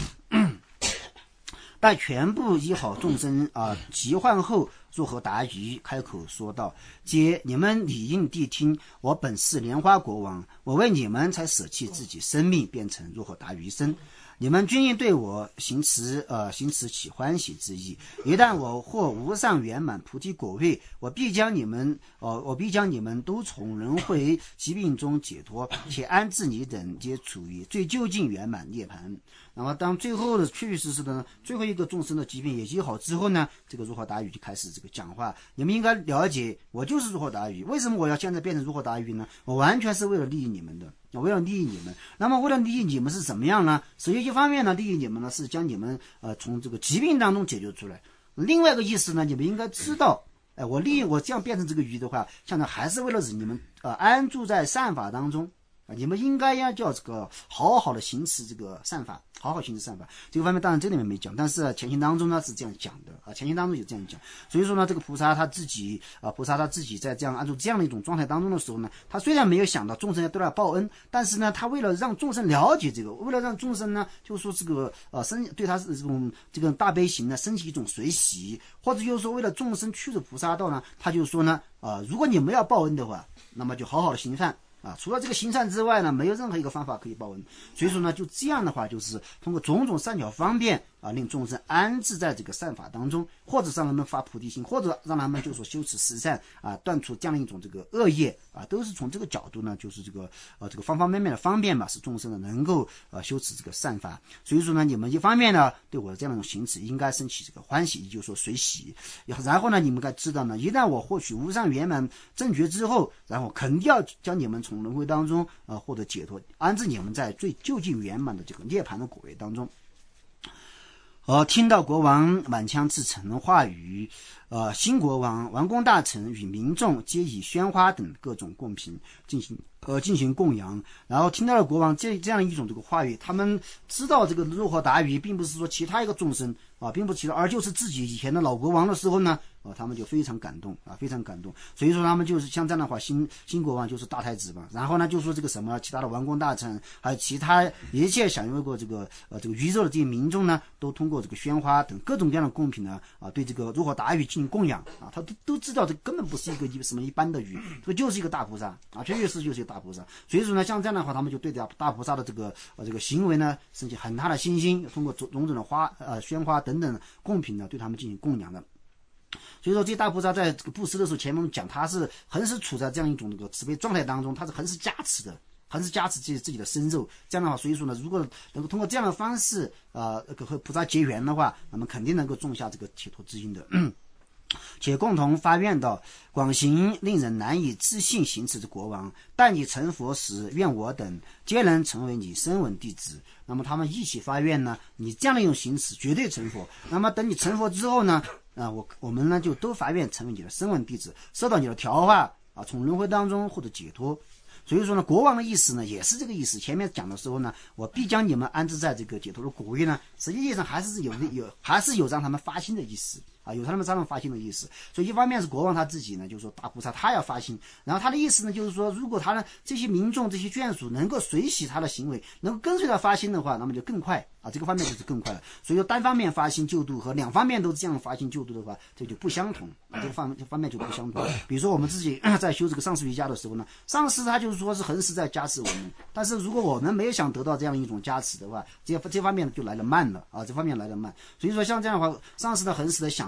Speaker 1: 待全部医好众生啊、呃、疾患后，若何达于开口说道：皆你们理应谛听，我本是莲花国王，我为你们才舍弃自己生命，变成若何达于身。你们均应对我行持呃行持起欢喜之意。一旦我获无上圆满菩提果位，我必将你们呃我必将你们都从轮回疾病中解脱，且安置你等皆处于最究竟圆满涅槃。那么当最后的确确实实的最后一个众生的疾病也医好之后呢，这个如何达语就开始这个讲话。你们应该了解，我就是如何达语。为什么我要现在变成如何达语呢？我完全是为了利益你们的。为了利益你们，那么为了利益你们是怎么样呢？首先一方面呢，利益你们呢是将你们呃从这个疾病当中解决出来。另外一个意思呢，你们应该知道，哎、呃，我利益我这样变成这个鱼的话，现在还是为了使你们呃安住在善法当中啊、呃，你们应该要叫这个好好的行持这个善法，好好行持善法。这个方面当然这里面没讲，但是前行当中呢是这样讲的啊，前行当中也这样讲。所以说呢，这个菩萨他自己啊，菩萨他自己在这样按照这样的一种状态当中的时候呢，他虽然没有想到众生要对他报恩，但是呢，他为了让众生了解这个，为了让众生呢，就是说这个呃生对他是这种这个大悲行呢升起一种随喜，或者就是说为了众生去入菩萨道呢，他就说呢啊、呃，如果你们要报恩的话，那么就好好的行善。啊，除了这个行善之外呢，没有任何一个方法可以报恩。所以说呢，就这样的话，就是通过种种善巧方便啊，令众生安置在这个善法当中，或者让他们发菩提心，或者让他们就说修持十善啊，断除这样的一种这个恶业啊，都是从这个角度呢，就是这个呃这个方方面面的方便吧，使众生呢能够呃修持这个善法。所以说呢，你们一方面呢，对我的这样一种行持应该升起这个欢喜，也就是说随喜。然后呢，你们该知道呢，一旦我获取无上圆满正觉之后，然后肯定要将你们从轮回当中呃获得解脱，安置你们在最究竟圆满的这个涅槃的果位当中。呃，听到国王满腔自成话语，呃，新国王、王公大臣与民众皆以鲜花等各种贡品进行呃进行供养。然后听到了国王这这样一种这个话语，他们知道这个如何达于，并不是说其他一个众生啊，并不是其他，而就是自己以前的老国王的时候呢，啊，他们就非常感动啊，非常感动。所以说他们就是像这样的话，新新国王就是大太子嘛。然后呢，就说这个什么其他的王公大臣，还有其他一切享用过这个呃这个宇宙的这些民众呢，都通过这个鲜花等各种各样的贡品呢，啊，对这个如何达于进行供养啊，他都都知道这根本不是一个什么一般的鱼，这就是一个大菩萨啊，确确实就是一个大菩萨。所以说呢，像这样的话，他们就对这大菩萨的这个呃这个行为呢，升起很大的信心，通过种种的花呃鲜花等等贡品呢，对他们进行供养的。所以说，这大菩萨在这个布施的时候，前面讲他是横是处在这样一种这个慈悲状态当中，他是横是加持的。还是加持自己自己的身肉，这样的话，所以说呢，如果能够通过这样的方式，呃，和菩萨结缘的话，那么肯定能够种下这个解脱之因的。且共同发愿道：广行令人难以置信行持之国王，待你成佛时，愿我等皆能成为你声闻弟子。那么他们一起发愿呢，你这样的一种行持绝对成佛。那么等你成佛之后呢，啊、呃，我我们呢就都发愿成为你的声闻弟子，受到你的调化啊，从轮回当中获得解脱。所以说呢，国王的意思呢也是这个意思。前面讲的时候呢，我必将你们安置在这个解脱的果位呢，实际上还是有有还是有让他们发心的意思啊，有他们让他们发心的意思。所以一方面是国王他自己呢，就是说大菩萨他要发心，然后他的意思呢就是说，如果他呢这些民众这些眷属能够随喜他的行为，能够跟随他发心的话，那么就更快啊，这个方面就是更快了。所以说单方面发心救度和两方面都这样发心救度的话，这就不相同啊，这个方方面就不相同。比如说我们自己在修这个上师瑜伽的时候呢，上师他就是说是恒时在加持我们，但是如果我们没有想得到这样一种加持的话，这这方面就来得慢了啊，这方面来得慢。所以说像这样的话，上师的恒时的想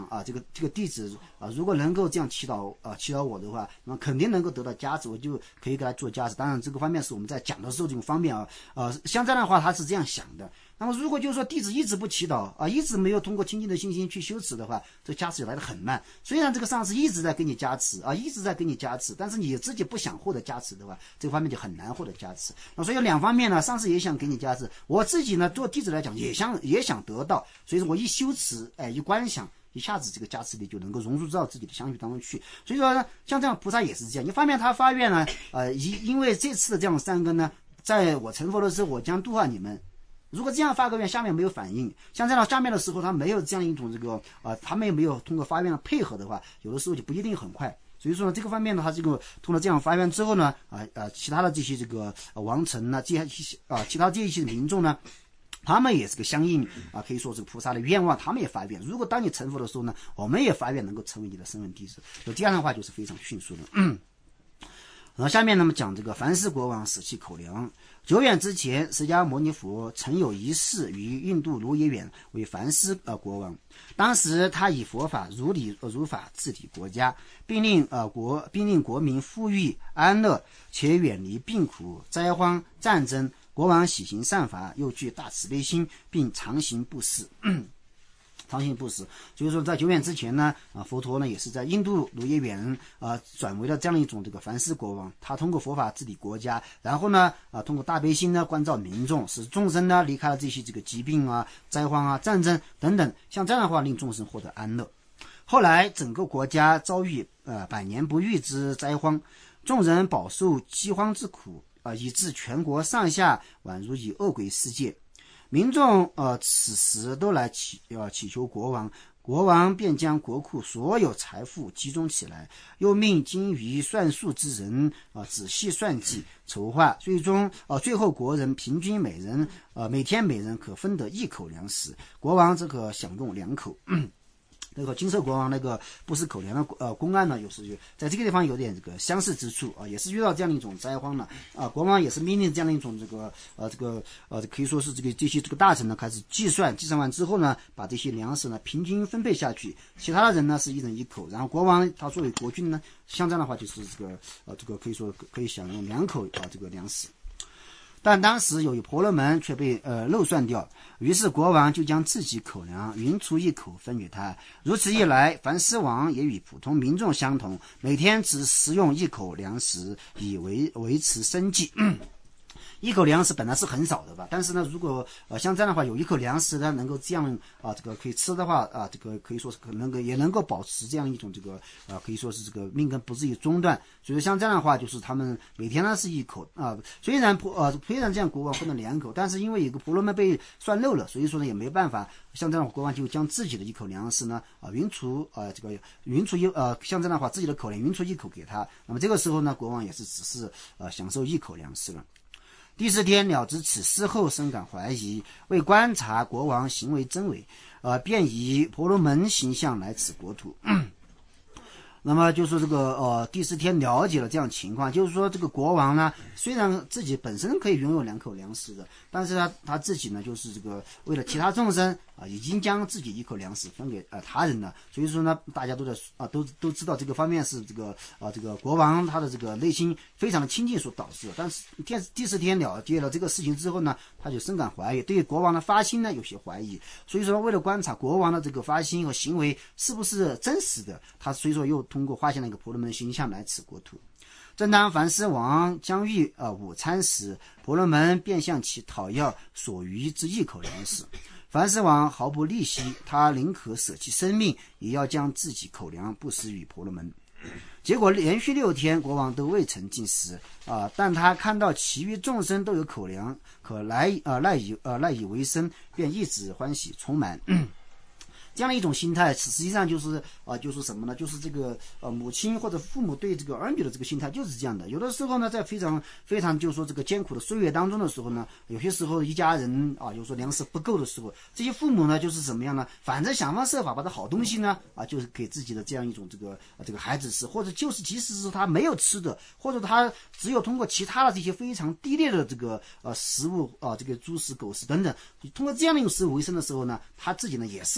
Speaker 1: 啊，这个这个弟子啊，如果能够这样祈祷啊祈祷我的话，那么肯定能够得到加持，我就可以给他做加持。当然这个方面是我们在讲的时候这种方面啊，呃，像这样的话他是这样想的。那么如果就是说弟子一直不祈祷啊，一直没有通过清净的信心去修持的话，这加持就来得很慢。虽然这个上师一直在给你加持啊，一直在给你加持，但是你自己不想获得加持的话，这个方面就很难获得加持。那所以两方面呢，上师也想给你加持，我自己呢做弟子来讲也想也想得到，所以说我一修持，哎，一观想，一下子这个加持力就能够融入到自己的相续当中去。所以说呢，像这样菩萨也是这样，一方面他发愿呢，呃，因因为这次的这样的善根呢，在我成佛的时候，我将度化你们。如果这样发个愿，下面没有反应，像这样下面的时候，他没有这样一种这个呃，他们也没有通过发愿的配合的话，有的时候就不一定很快。所以说呢，这个方面呢，他这个通过这样发愿之后呢，啊、呃、啊，其他的这些这个、呃、王臣呢，这些啊其他这些民众呢，他们也是个相应啊，可以说是菩萨的愿望，他们也发愿。如果当你成佛的时候呢，我们也发愿能够成为你的声闻弟子，就这样的话就是非常迅速的。嗯，然后下面呢，么讲这个梵世国王死弃口粮。久远之前，释迦牟尼佛曾有一世于印度卢耶远为梵世呃国王。当时他以佛法如理如法治理国家，并令呃国并令国民富裕安乐，且远离病苦灾荒战争。国王喜行善法，又具大慈悲心，并常行布施。常行布施，所以说在久远之前呢，啊，佛陀呢也是在印度卢耶远啊转为了这样一种这个梵世国王。他通过佛法治理国家，然后呢，啊，通过大悲心呢关照民众，使众生呢离开了这些这个疾病啊、灾荒啊、战争等等，像这样的话令众生获得安乐。后来整个国家遭遇呃百年不遇之灾荒，众人饱受饥荒之苦啊，以致全国上下宛如以恶鬼世界。民众呃此时都来祈呃祈求国王，国王便将国库所有财富集中起来，又命精于算术之人啊、呃、仔细算计筹划，最终呃最后国人平均每人呃每天每人可分得一口粮食，国王则可享用两口。那个金色国王那个不食口粮的呃公案呢，有时就在这个地方有点这个相似之处啊，也是遇到这样的一种灾荒呢啊，国王也是命令这样的一种这个呃这个呃可以说是这个这些这个大臣呢开始计算，计算完之后呢，把这些粮食呢平均分配下去，其他的人呢是一人一口，然后国王他作为国君呢，像这样的话就是这个呃这个可以说可以享用两口啊这个粮食。但当时有一婆罗门却被呃漏算掉，于是国王就将自己口粮匀出一口分给他。如此一来，梵世王也与普通民众相同，每天只食用一口粮食以维维持生计。一口粮食本来是很少的吧，但是呢，如果呃像这样的话，有一口粮食呢，能够这样啊、呃，这个可以吃的话啊、呃，这个可以说是可能够也能够保持这样一种这个啊、呃，可以说是这个命根不至于中断。所以像这样的话，就是他们每天呢是一口啊、呃，虽然婆呃虽然这样国王分了两口，但是因为有个婆罗门被算漏了，所以说呢也没办法，像这样的国王就将自己的一口粮食呢啊、呃、匀出啊、呃、这个匀出一呃像这样的话自己的口粮匀出一口给他，那么这个时候呢，国王也是只是呃享受一口粮食了。第四天了知此事后，深感怀疑，为观察国王行为真伪，呃，便以婆罗门形象来此国土。那么就是这个呃第四天了解了这样情况，就是说这个国王呢，虽然自己本身可以拥有两口粮食的，但是他他自己呢，就是这个为了其他众生啊、呃，已经将自己一口粮食分给呃他人了。所以说呢，大家都在啊、呃、都都知道这个方面是这个啊、呃、这个国王他的这个内心非常的亲近所导致的。但是第第四天了解了这个事情之后呢，他就深感怀疑，对国王的发心呢有些怀疑。所以说为了观察国王的这个发心和行为是不是真实的，他所以说又通过画现了一个婆罗门形象来此国土。正当梵世王将欲呃午餐时，婆罗门便向其讨要所余之一口粮食。梵世王毫不吝惜，他宁可舍弃生命，也要将自己口粮布施于婆罗门。结果连续六天，国王都未曾进食啊、呃，但他看到其余众生都有口粮可来呃赖以呃赖以为生，便一直欢喜充满。这样的一种心态，实际上就是啊、呃，就是什么呢？就是这个呃，母亲或者父母对这个儿女的这个心态就是这样的。有的时候呢，在非常非常就是说这个艰苦的岁月当中的时候呢，有些时候一家人啊，有时候粮食不够的时候，这些父母呢就是怎么样呢？反正想方设法把这好东西呢啊，就是给自己的这样一种这个、啊、这个孩子吃，或者就是即使是他没有吃的，或者他只有通过其他的这些非常低劣的这个呃食物啊，这个猪食、狗食等等，通过这样的一种食物为生的时候呢，他自己呢也是没有什么。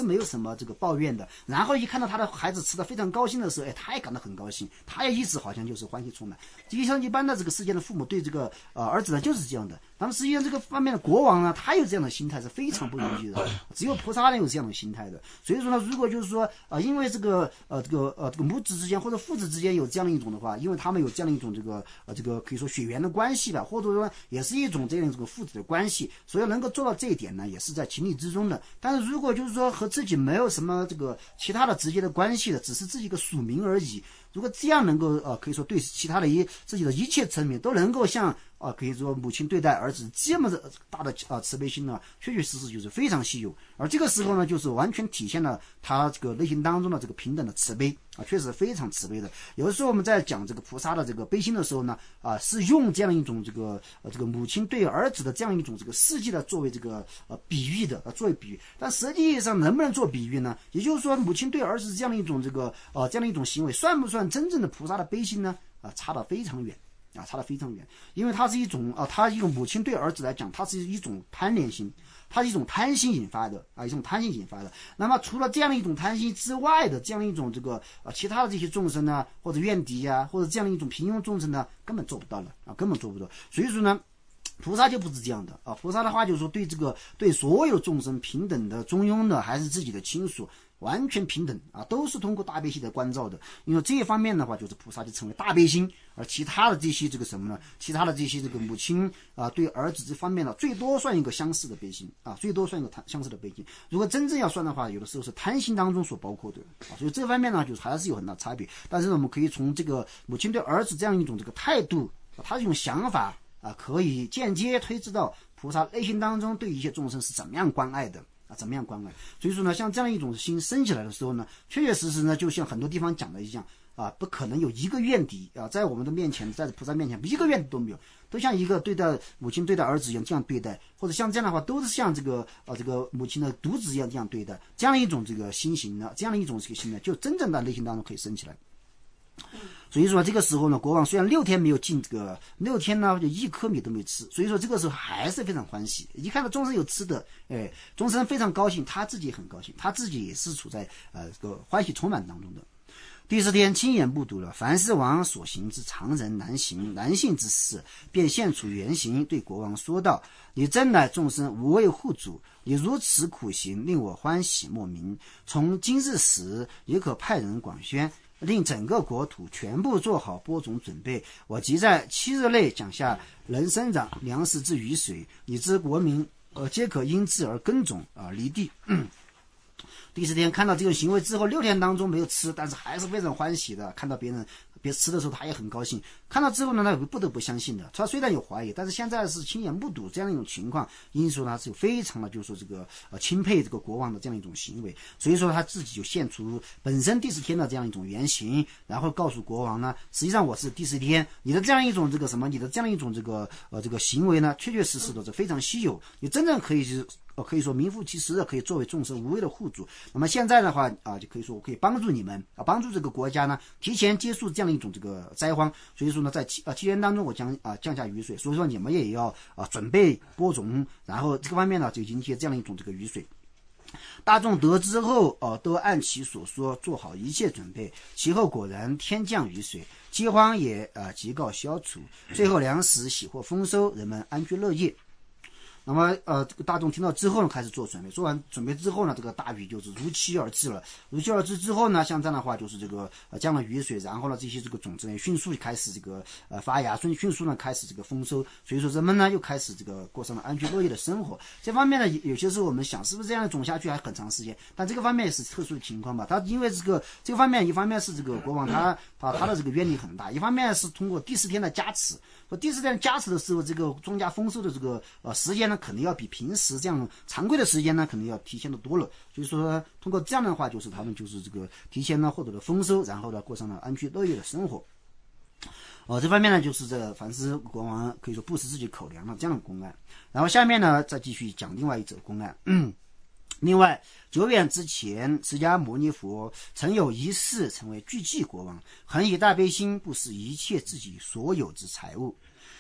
Speaker 1: 么这个抱怨的。然后一看到他的孩子吃的非常高兴的时候，哎，他也感到很高兴，他也一直好像就是欢喜充满。就像一般的这个世间的父母对这个呃儿子呢就是这样的。那么实际上这个方面的国王呢，他有这样的心态是非常不容易的，只有菩萨呢有这样的心态的。所以说呢，如果就是说啊、呃，因为这个呃这个呃这个母子之间或者父子之间有这样的一种的话，因为他们有这样的一种这个呃这个可以说血缘的关系吧，或者说也是一种这样一种父子的关系，所以能够做到这一点呢，也是在情理之中的。但是如果就是说和自己没有什么这个其他的直接的关系的，只是自己一个属民而已，如果这样能够呃可以说对其他的一自己的一切层面都能够像啊，可以说母亲对待儿子这么的大的啊慈悲心呢，确确实实就是非常稀有。而这个时候呢，就是完全体现了他这个内心当中的这个平等的慈悲啊，确实非常慈悲的。有的时候我们在讲这个菩萨的这个悲心的时候呢，啊，是用这样一种这个呃这个母亲对儿子的这样一种这个事迹的作为这个呃比喻的，呃作为比喻。但实际上能不能做比喻呢？也就是说，母亲对儿子这样的一种这个呃这样的一种行为，算不算真正的菩萨的悲心呢？啊，差得非常远。啊，差得非常远，因为它是一种啊，它一种母亲对儿子来讲，它是一种贪恋心，它是一种贪心引发的啊，一种贪心引发的。那么除了这样的一种贪心之外的这样一种这个啊，其他的这些众生呢，或者怨敌啊，或者这样的一种平庸众生呢，根本做不到了啊，根本做不到。所以说呢，菩萨就不是这样的啊，菩萨的话就是说对这个对所有众生平等的、中庸的，还是自己的亲属。完全平等啊，都是通过大悲心的关照的。因为这一方面的话，就是菩萨就成为大悲心，而其他的这些这个什么呢？其他的这些这个母亲啊，对儿子这方面呢，最多算一个相似的悲心啊，最多算一个相似的悲心。如果真正要算的话，有的时候是贪心当中所包括的啊，所以这方面呢，就是还是有很大差别。但是我们可以从这个母亲对儿子这样一种这个态度，啊、他这种想法啊，可以间接推知到菩萨内心当中对一切众生是怎么样关爱的。啊，怎么样关爱？所以说呢，像这样一种心升起来的时候呢，确确实实呢，就像很多地方讲的一样啊，不可能有一个怨敌啊，在我们的面前，在菩萨面前，一个怨敌都没有，都像一个对待母亲对待儿子一样这样对待，或者像这样的话，都是像这个啊这个母亲的独子一样这样对待，这样的一种这个心行呢，这样的一种这个心呢，就真正在内心当中可以升起来。所以说这个时候呢，国王虽然六天没有进这个六天呢，就一颗米都没吃，所以说这个时候还是非常欢喜。一看到众生有吃的，哎，众生非常高兴，他自己也很高兴，他自己也是处在呃这个欢喜充满当中的。第四天亲眼目睹了梵世王所行之常人难行难信之事，便现出原形，对国王说道：你真乃众生无畏护主，你如此苦行，令我欢喜莫名。从今日始，也可派人广宣，令整个国土全部做好播种准备。我即在七日内讲下能生长粮食之雨水，以致国民呃皆可因之而耕种啊犁地。嗯第四天看到这种行为之后，六天当中没有吃，但是还是非常欢喜的。看到别人别吃的时候，他也很高兴。看到之后呢，他不得不相信的。他虽然有怀疑，但是现在是亲眼目睹这样一种情况，因此说他是非常的，就是说这个呃钦佩这个国王的这样一种行为。所以说他自己就现出本身第四天的这样一种原型，然后告诉国王呢，实际上我是第四天，你的这样一种这个什么，你的这样一种这个呃这个行为呢，确确实实的是非常稀有，你真正可以是。可以说名副其实的可以作为众生无畏的护主。那么现在的话啊，就可以说我可以帮助你们啊，帮助这个国家呢提前结束这样一种这个灾荒。所以说呢，在期啊期间当中，我将啊降下雨水，所以说你们也要啊准备播种，然后这个方面呢就迎接这样一种这个雨水。大众得知后，哦、呃，都按其所说做好一切准备。其后果然天降雨水，饥荒也啊、呃、即告消除。最后粮食喜获丰收，人们安居乐业。那么呃，这个大众听到之后呢，开始做准备。做完准备之后呢，这个大雨就是如期而至了。如期而至之后呢，像这样的话，就是这个呃降了雨水，然后呢，这些这个种子呢，迅速开始这个呃发芽，迅迅速呢开始这个丰收。所以说人们呢又开始这个过上了安居乐业的生活。这方面呢，有些时候我们想是不是这样种下去还很长时间？但这个方面也是特殊的情况吧。他因为这个这个方面，一方面是这个国王他他他的这个愿力很大，一方面是通过第四天的加持。说第四天加持的时候，这个庄稼丰收的这个呃时间呢，肯定要比平时这样常规的时间呢，肯定要提前的多了。所以说，通过这样的话，就是他们就是这个提前呢获得了丰收，然后呢过上了安居乐业的生活。呃，这方面呢，就是这个梵世国王可以说不食自己口粮了这样的公案。然后下面呢，再继续讲另外一则公案。嗯另外，久远之前，释迦牟尼佛曾有一世成为具济国王，恒以大悲心布施一切自己所有之财物。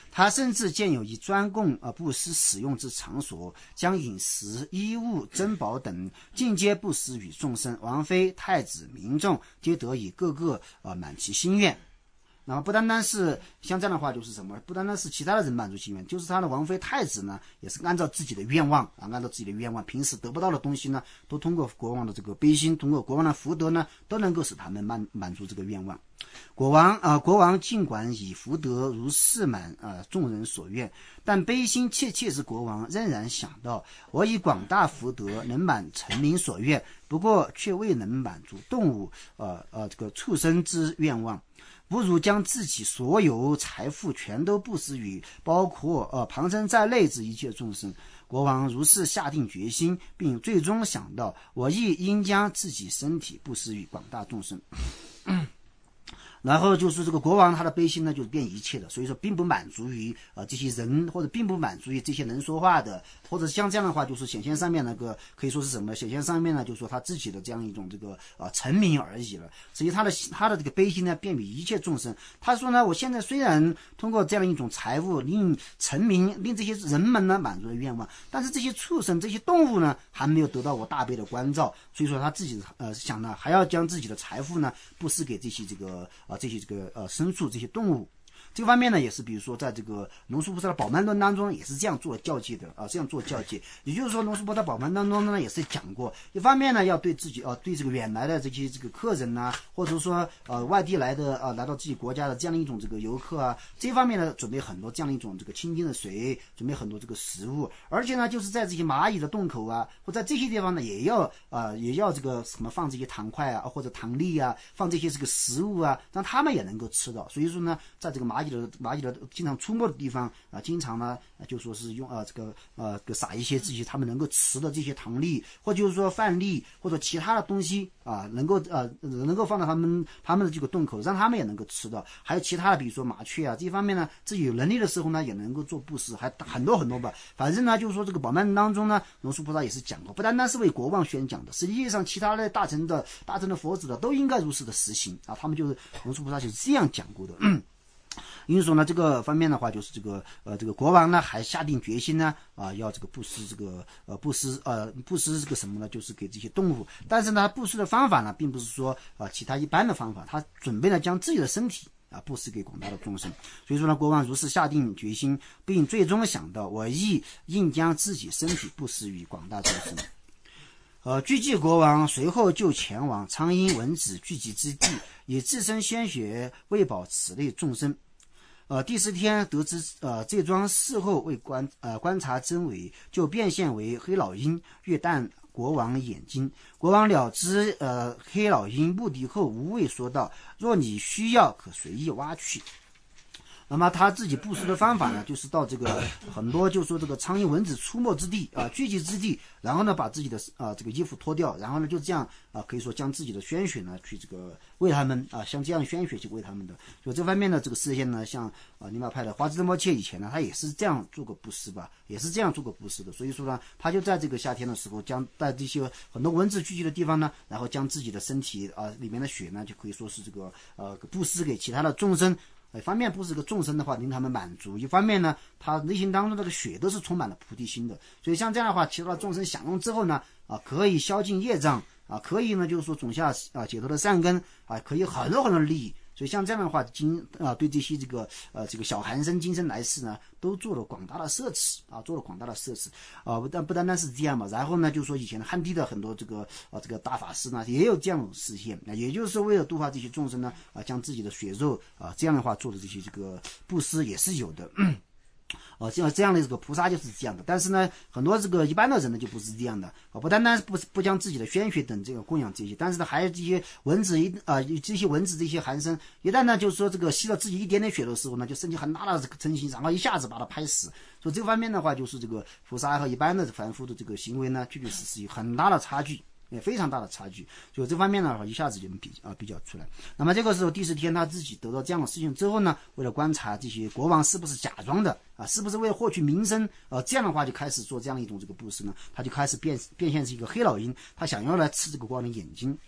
Speaker 1: 他甚至建有一专供呃布施使用之场所，将饮食、衣物、珍宝等尽皆布施于众生。王妃、太子、民众皆得以各个呃满其心愿。那么不单单是像这样的话，就是什么？不单单是其他的人满足心愿，就是他的王妃、太子呢，也是按照自己的愿望啊，按照自己的愿望，平时得不到的东西呢，都通过国王的这个悲心，通过国王的福德呢，都能够使他们满满足这个愿望。国王啊、呃，国王尽管以福德如是满啊、呃、众人所愿，但悲心切切之国王仍然想到，我以广大福德能满臣民所愿，不过却未能满足动物呃呃这个畜生之愿望。不如将自己所有财富全都布施于包括呃旁生在内之一切众生。国王如是下定决心，并最终想到，我亦应将自己身体布施于广大众生。然后就是这个国王他的悲心呢，就是变一切的，所以说并不满足于呃这些人，或者并不满足于这些能说话的，或者像这样的话，就是显现上面那个可以说是什么？显现上面呢，就是说他自己的这样一种这个呃臣民而已了。所以他的他的这个悲心呢，遍比一切众生。他说呢，我现在虽然通过这样一种财物令臣民令这些人们呢满足了愿望，但是这些畜生这些动物呢还没有得到我大悲的关照，所以说他自己呃想呢还要将自己的财富呢布施给这些这个。啊，这些这个呃牲畜这些动物，这个方面呢，也是比如说在这个龙树菩萨的宝鬘论当中也是这样做教诫的啊，这样做教诫。也就是说，龙树菩萨宝鬘当中呢也是讲过，一方面呢要对自己啊对这个远来的这些这个客人呐、啊，或者说呃外地来的啊来到自己国家的这样的一种这个游客啊，这方面呢准备很多这样的一种这个清净的水，准备很多这个食物，而且呢就是在这些蚂蚁的洞口啊，或在这些地方呢也要啊、呃、也要这个什么放这些糖块啊或者糖粒啊，放这些这个食物啊，让他们也能够吃到。所以说呢，在这个蚂蚁的蚂蚁的经常出没的地方啊，经常呢就说是用啊这个呃撒一些这些他们能够吃的这些糖粒，或就是说饭粒或者其他的东西啊，能够呃能够放到他们他们的这个洞口，让他们也能够吃到。还有其他的，比如说麻雀啊这方面呢，自己有能力的时候呢，也能够做布施，还很多很多吧。反正呢，就是说这个宝鬘当中呢，龙树菩萨也是讲过，不单单是为国王宣讲的，实际上其他的大乘的大乘的佛子的都应该如是的实行啊。他们就是龙树菩萨就是这样讲过的。嗯因此说呢，这个方面的话，就是这个呃，这个国王呢还下定决心呢，啊、呃，要这个布施这个呃布施呃布施这个什么呢？就是给这些动物。但是呢，布施的方法呢，并不是说啊、呃、其他一般的方法，他准备呢将自己的身体啊布施给广大的众生。所以说呢，国王如是下定决心，并最终想到，我亦应将自己身体布施于广大众生。呃，具济国王随后就前往苍鹰蚊子聚集之地，以自身鲜血喂饱此类众生。呃，第十天得知呃这桩事后，为观呃观察真伪，就变现为黑老鹰，欲啖国王眼睛。国王了知呃黑老鹰目的后，无畏说道：“若你需要，可随意挖去。”那么他自己布施的方法呢，就是到这个很多就说这个苍蝇蚊子出没之地啊、呃、聚集之地，然后呢把自己的啊、呃、这个衣服脱掉，然后呢就这样啊、呃、可以说将自己的鲜血呢去这个喂他们啊，像这样鲜血去喂他们的。所以这方面的这个视线呢，像啊尼玛派的花枝摩切以前呢，他也是这样做过布施吧，也是这样做过布施的。所以说呢，他就在这个夏天的时候，将在这些很多蚊子聚集的地方呢，然后将自己的身体啊、呃、里面的血呢，就可以说是这个呃布施给其他的众生。一方面不是个众生的话令他们满足，一方面呢他内心当中这个血都是充满了菩提心的，所以像这样的话其他的众生享用之后呢啊可以消尽业障啊，可以呢就是说种下啊解脱的善根啊，可以很多很多的利益。所以像这样的话今啊对这些这个呃这个小寒生今生来世呢都做了广大的摄持啊，做了广大的摄持啊，不但不单单是这样嘛，然后呢就是说以前汉地的很多这个啊这个大法师呢也有这样的实现啊，也就是为了度化这些众生呢啊，将自己的血肉啊这样的话做的这些这个布施也是有的。哦，这样这样的这个菩萨就是这样的，但是呢，很多这个一般的人呢就不是这样的啊，不单单不不将自己的鲜血等这个供养这些，但是呢还有这些蚊子一啊、呃、这些蚊子这些寒生，一旦呢就是说这个吸了自己一点点血的时候呢，就升起很大的这个嗔心，然后一下子把它拍死。所以这方面的话，就是这个菩萨和一般的凡夫的这个行为呢，确确实实有很大的差距。也非常大的差距，所以这方面呢，一下子就能比啊比较出来。那么这个时候第十天他自己得到这样的事情之后呢，为了观察这些国王是不是假装的啊，是不是为了获取名声啊，这样的话就开始做这样一种这个布施呢，他就开始变变现是一个黑老鹰，他想要来吃这个国王的眼睛。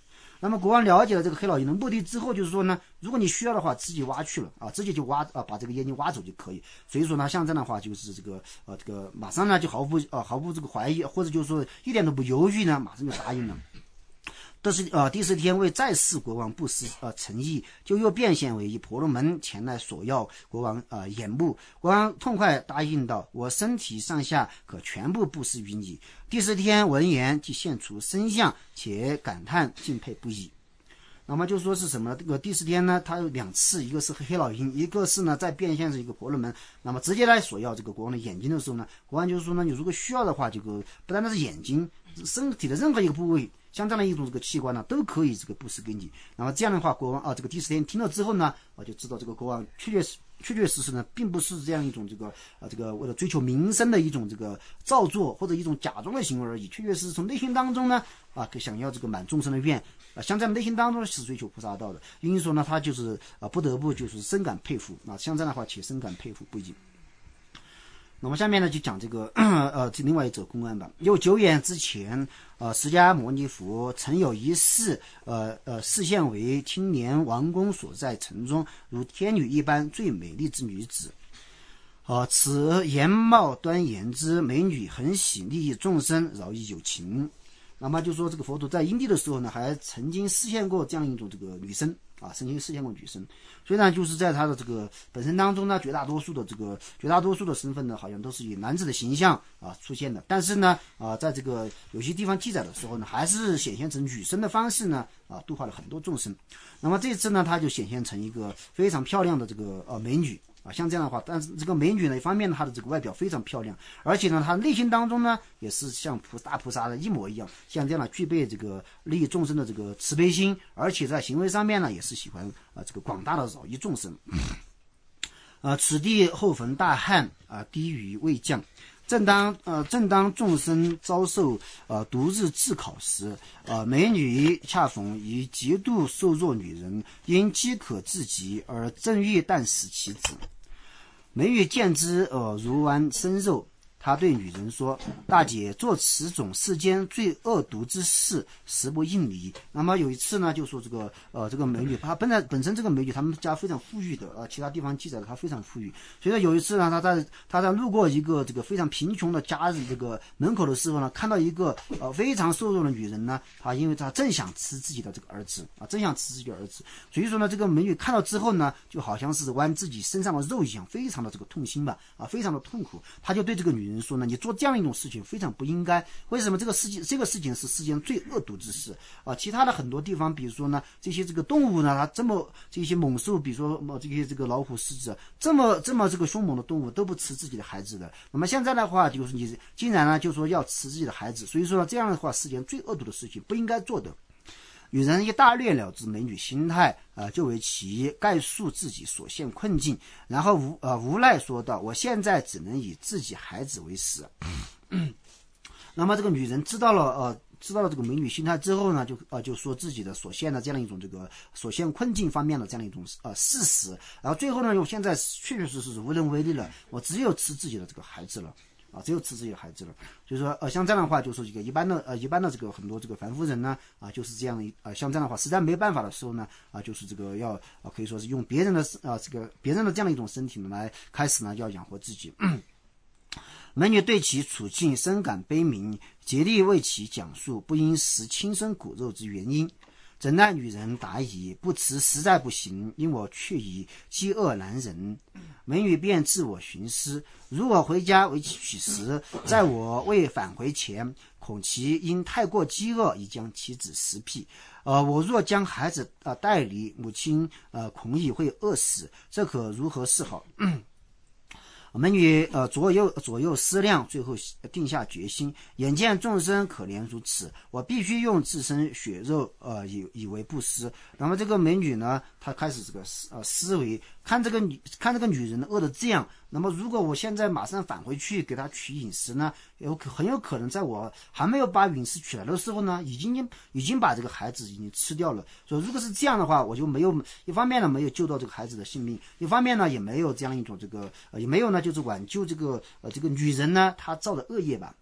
Speaker 1: 那么国王了解了这个黑老鹰的目的之后，就是说呢，如果你需要的话，自己挖去了啊，自己就挖啊，把这个眼睛挖走就可以。所以说呢，像这样的话，就是这个呃这个马上呢就毫不啊毫不这个怀疑，或者就是说一点都不犹豫呢，马上就答应了。这是呃第十天为再试国王不失呃诚意，就又变现为以婆罗门前来索要国王呃眼目。国王痛快答应道：“我身体上下可全部布施于你。”第十天闻言，即现出身相，且感叹敬佩不已。那么就说是什么？这个第十天呢，他有两次，一个是黑老鹰，一个是呢在变现是一个婆罗门。那么直接来索要这个国王的眼睛的时候呢，国王就是说呢，你如果需要的话，这个不单单是眼睛，身体的任何一个部位。像这样的一种这个器官呢，都可以这个布施给你。那么这样的话，国王啊，这个第十天听了之后呢，我就知道这个国王确确实确确实实呢，并不是这样一种这个啊这个为了追求名声的一种这个造作或者一种假装的行为而已，确确实实从内心当中呢啊，想要这个满众生的愿啊，像这样内心当中是追求菩萨道的。因此说呢，他就是啊不得不就是深感佩服啊，像这样的话且深感佩服不已。那么下面呢就讲这个呃这另外一则公案吧。有久远之前，呃释迦牟尼佛曾有一世，呃呃示现为青年王宫所在城中，如天女一般最美丽之女子。呃此颜貌端严之美女，很喜利益众生，饶益有情。那么就说这个佛陀在因地的时候呢，还曾经示现过这样一种这个女生啊，曾经示现过女生。虽然就是在他的这个本身当中呢，绝大多数的这个绝大多数的身份呢，好像都是以男子的形象啊出现的，但是呢啊，在这个有些地方记载的时候呢，还是显现成女生的方式呢啊，度化了很多众生。那么这次呢，他就显现成一个非常漂亮的这个呃美女。啊，像这样的话，但是这个美女呢，一方面呢，她的这个外表非常漂亮，而且呢，她内心当中呢，也是像菩大菩萨的一模一样，像这样的具备这个利益众生的这个慈悲心，而且在行为上面呢，也是喜欢啊、呃、这个广大的饶益众生。呃，此地后逢大旱啊，滴雨未降。正当呃正当众生遭受呃毒日自考时，呃美女恰逢一极度瘦弱女人，因饥渴至极而正欲啖食其子。美女见之，呃如丸生肉。他对女人说：“大姐，做此种世间最恶毒之事，实不应理。”那么有一次呢，就说这个呃这个美女，她本来本身这个美女他们家非常富裕的啊、呃，其他地方记载的她非常富裕，所以说有一次呢，她在她在路过一个这个非常贫穷的家的这个门口的时候呢，看到一个呃非常瘦弱的女人呢，她因为她正想吃自己的这个儿子啊，正想吃自己的儿子，所以说呢，这个美女看到之后呢，就好像是剜自己身上的肉一样，非常的这个痛心吧啊，非常的痛苦，她就对这个女人说呢，你做这样一种事情非常不应该。为什么？这个事情这个事情是世间最恶毒之事啊！其他的很多地方，比如说呢，这些这个动物呢，它这么这些猛兽，比如说这些这个老虎、狮子，这么这么这个凶猛的动物都不吃自己的孩子的。那么现在的话，就是你竟然呢，就说要吃自己的孩子，所以说呢，这样的话，世间最恶毒的事情不应该做的。女人一大略了知美女心态，啊、呃，就为其概述自己所陷困境，然后无呃无奈说道：“我现在只能以自己孩子为食。”那么这个女人知道了呃知道了这个美女心态之后呢，就呃就说自己的所陷的这样一种这个所陷困境方面的这样一种呃事实，然后最后呢，我现在确确实实是无能为力了，我只有吃自己的这个孩子了。啊，只有吃自己的孩子了，所以说，呃，像这样的话，就是一个一般的，呃，一般的这个很多这个凡夫人呢，啊，就是这样的，啊、呃，像这样的话，实在没办法的时候呢，啊，就是这个要，啊，可以说是用别人的，啊，这个别人的这样的一种身体呢，来开始呢，要养活自己。美女对其处境深感悲悯，竭力为其讲述不应食亲生骨肉之原因。怎奈女人答以：“不吃实在不行，因我却已饥饿难忍。”美女便自我寻思：如我回家为其取食，在我未返回前，恐其因太过饥饿已将妻子食辟。呃，我若将孩子呃带离，母亲呃恐已会饿死，这可如何是好？美女呃左右左右思量，最后定下决心。眼见众生可怜如此，我必须用自身血肉呃以以为布施。那么这个美女呢，她开始这个呃思维，看这个女看这个女人饿得这样，那么如果我现在马上返回去给她取饮食呢，有可很有可能在我还没有把饮食取来的时候呢，已经已经把这个孩子已经吃掉了。所以如果是这样的话，我就没有一方面呢没有救到这个孩子的性命，一方面呢也没有这样一种这个呃也没有呢。就是挽救这个呃这个女人呢，她造的恶业吧，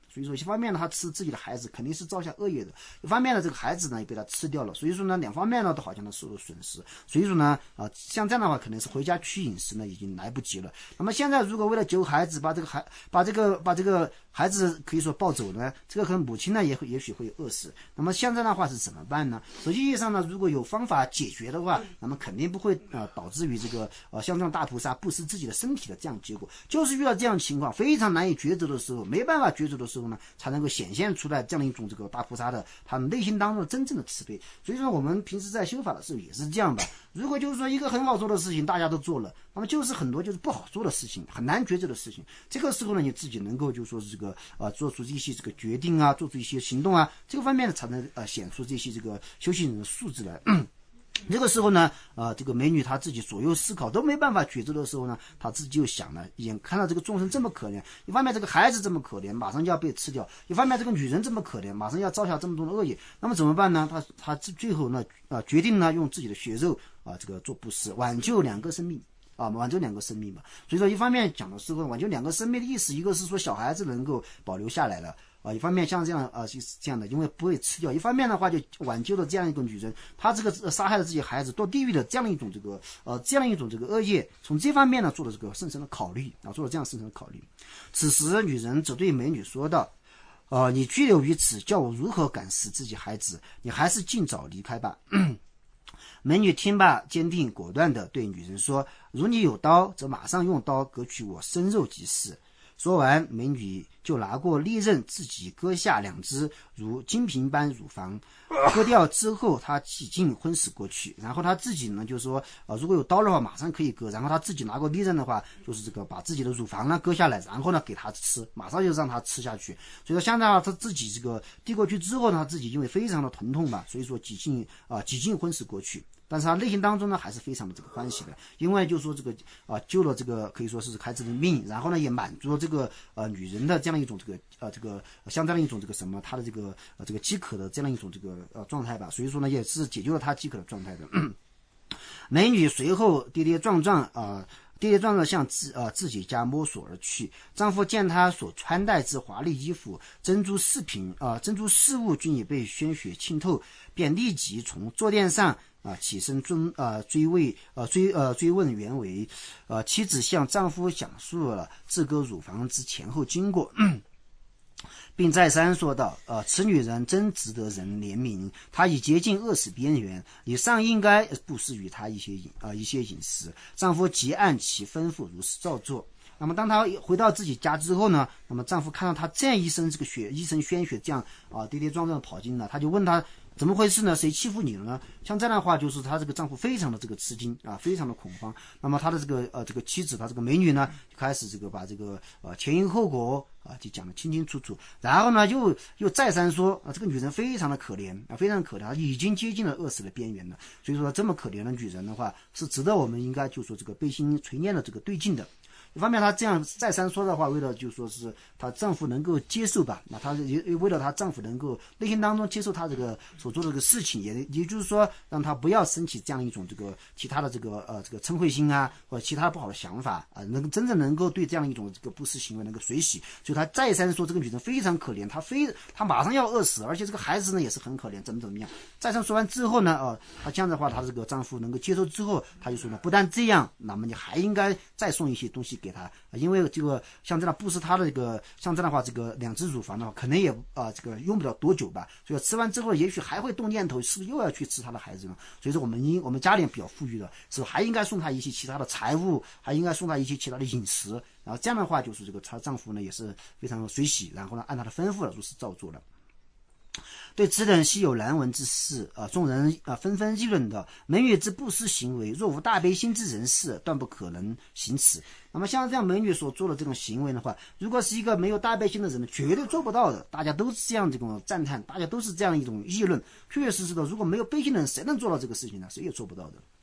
Speaker 1: 所以说一方面呢他吃自己的孩子肯定是造下恶业的，一方面呢这个孩子呢也被他吃掉了，所以说呢两方面呢都好像呢受了损失，所以说呢啊、呃、像这样的话可能是回家取饮食呢已经来不及了。那么现在如果为了救孩子把这个孩把这个把这个孩子可以说抱走呢，这个可能母亲呢也会也许会饿死。那么现在的话是怎么办呢？实际上呢如果有方法解决的话，那么肯定不会呃导致于这个呃像这样大屠杀不食自己的身体的这样结果。就是遇到这样的情况非常难以抉择的时候，没办法抉择的时候呢，才能够显现出来这样的一种这个大菩萨的他内心当中的真正的慈悲。所以说我们平时在修法的时候也是这样的，如果就是说一个很好做的事情大家都做了，那么就是很多就是不好做的事情，很难抉择的事情，这个时候呢你自己能够就说是这个呃做出一些这个决定啊，做出一些行动啊，这个方面呢才能呃显出这些这个修行人的素质来。这个时候呢，呃，这个美女她自己左右思考都没办法抉择的时候呢，她自己就想了，眼看到这个众生这么可怜，一方面这个孩子这么可怜，马上就要被吃掉；一方面这个女人这么可怜，马上要造下这么多的恶业，那么怎么办呢？她她最后呢，啊、呃，决定呢用自己的血肉啊、呃，这个做布施，挽救两个生命。啊，挽救两个生命嘛。所以说，一方面讲的是挽救两个生命的意思，一个是说小孩子能够保留下来了。啊，一方面像这样啊是这样的，因为不会吃掉；一方面的话就挽救了这样一个女人，她这个杀害了自己孩子堕地狱的这样一种这个呃这样一种这个恶业，从这方面呢做了这个深深的考虑啊，做了这样深深的考虑。此时女人则对美女说道：“呃，你拘留于此，叫我如何敢死自己孩子？你还是尽早离开吧。”美女听罢，坚定果断地对女人说：“如你有刀，则马上用刀割取我生肉即是。”说完，美女就拿过利刃，自己割下两只如金瓶般乳房。割掉之后，她几近昏死过去。然后她自己呢，就是说，呃，如果有刀的话，马上可以割。然后她自己拿过利刃的话，就是这个把自己的乳房呢割下来，然后呢给她吃，马上就让她吃下去。所以说，现在她自己这个递过去之后呢，她自己因为非常的疼痛吧，所以说几近啊、呃、几近昏死过去。但是他内心当中呢，还是非常的这个欢喜的，因为就是说这个啊、呃、救了这个可以说是孩子的命，然后呢也满足了这个呃女人的这样一种这个呃这个相当于一种这个什么她的这个呃这个饥渴的这样一种这个呃状态吧，所以说呢也是解救了她饥渴的状态的。美女随后跌跌撞撞啊。呃跌跌撞撞向自呃自己家摸索而去，丈夫见她所穿戴之华丽衣服、珍珠饰品啊、呃、珍珠饰物均已被鲜血浸透，便立即从坐垫上啊、呃、起身追呃追问呃追呃追问原委。呃妻子向丈夫讲述了自割乳房之前后经过。并再三说道：“呃，此女人真值得人怜悯，她已接近饿死边缘，你尚应该布施于她一些饮啊、呃、一些饮食。”丈夫即按其吩咐如实照做。那么当她回到自己家之后呢，那么丈夫看到她这样一身这个血，一身鲜血这样啊、呃、跌跌撞撞跑进来，他就问她怎么回事呢？谁欺负你了呢？像这样的话，就是她这个丈夫非常的这个吃惊啊，非常的恐慌。那么她的这个呃这个妻子，她这个美女呢，就开始这个把这个呃前因后果啊就讲得清清楚楚。然后呢，又又再三说啊，这个女人非常的可怜啊，非常可怜，她已经接近了饿死的边缘了。所以说，这么可怜的女人的话，是值得我们应该就说这个悲心垂念的这个对境的。一方面，她这样再三说的话，为了就说是她丈夫能够接受吧，那她也为了她丈夫能够内心当中接受她这个所做的这个事情，也也就是说，让她不要升起这样一种这个其他的这个呃这个嗔恚心啊，或者其他不好的想法啊，能够真正能够对这样一种这个布施行为能够随喜。所以她再三说这个女人非常可怜，她非她马上要饿死，而且这个孩子呢也是很可怜，怎么怎么样。再三说完之后呢，呃，她这样的话，她这个丈夫能够接受之后，她就说呢，不但这样，那么你还应该再送一些东西给他，因为这个像这样布施他的这个像这样的话，这个两只乳房的话，可能也啊、呃、这个用不了多久吧。所以吃完之后，也许还会动念头，是不是又要去吃他的孩子呢？所以说我们应我们家里比较富裕的，是不是还应该送他一些其他的财物，还应该送他一些其他的饮食。然后这样的话，就是这个她丈夫呢也是非常随喜，然后呢按她的吩咐了，如实照做了。对此等稀有难闻之事，啊、呃，众人啊、呃、纷纷议论道：美女之布施行为，若无大悲心之人士，断不可能行此。那么像这样美女所做的这种行为的话，如果是一个没有大悲心的人呢，绝对做不到的。大家都是这样这种赞叹，大家都是这样一种议论，确确实实的，如果没有悲心的人，谁能做到这个事情呢？谁也做不到的。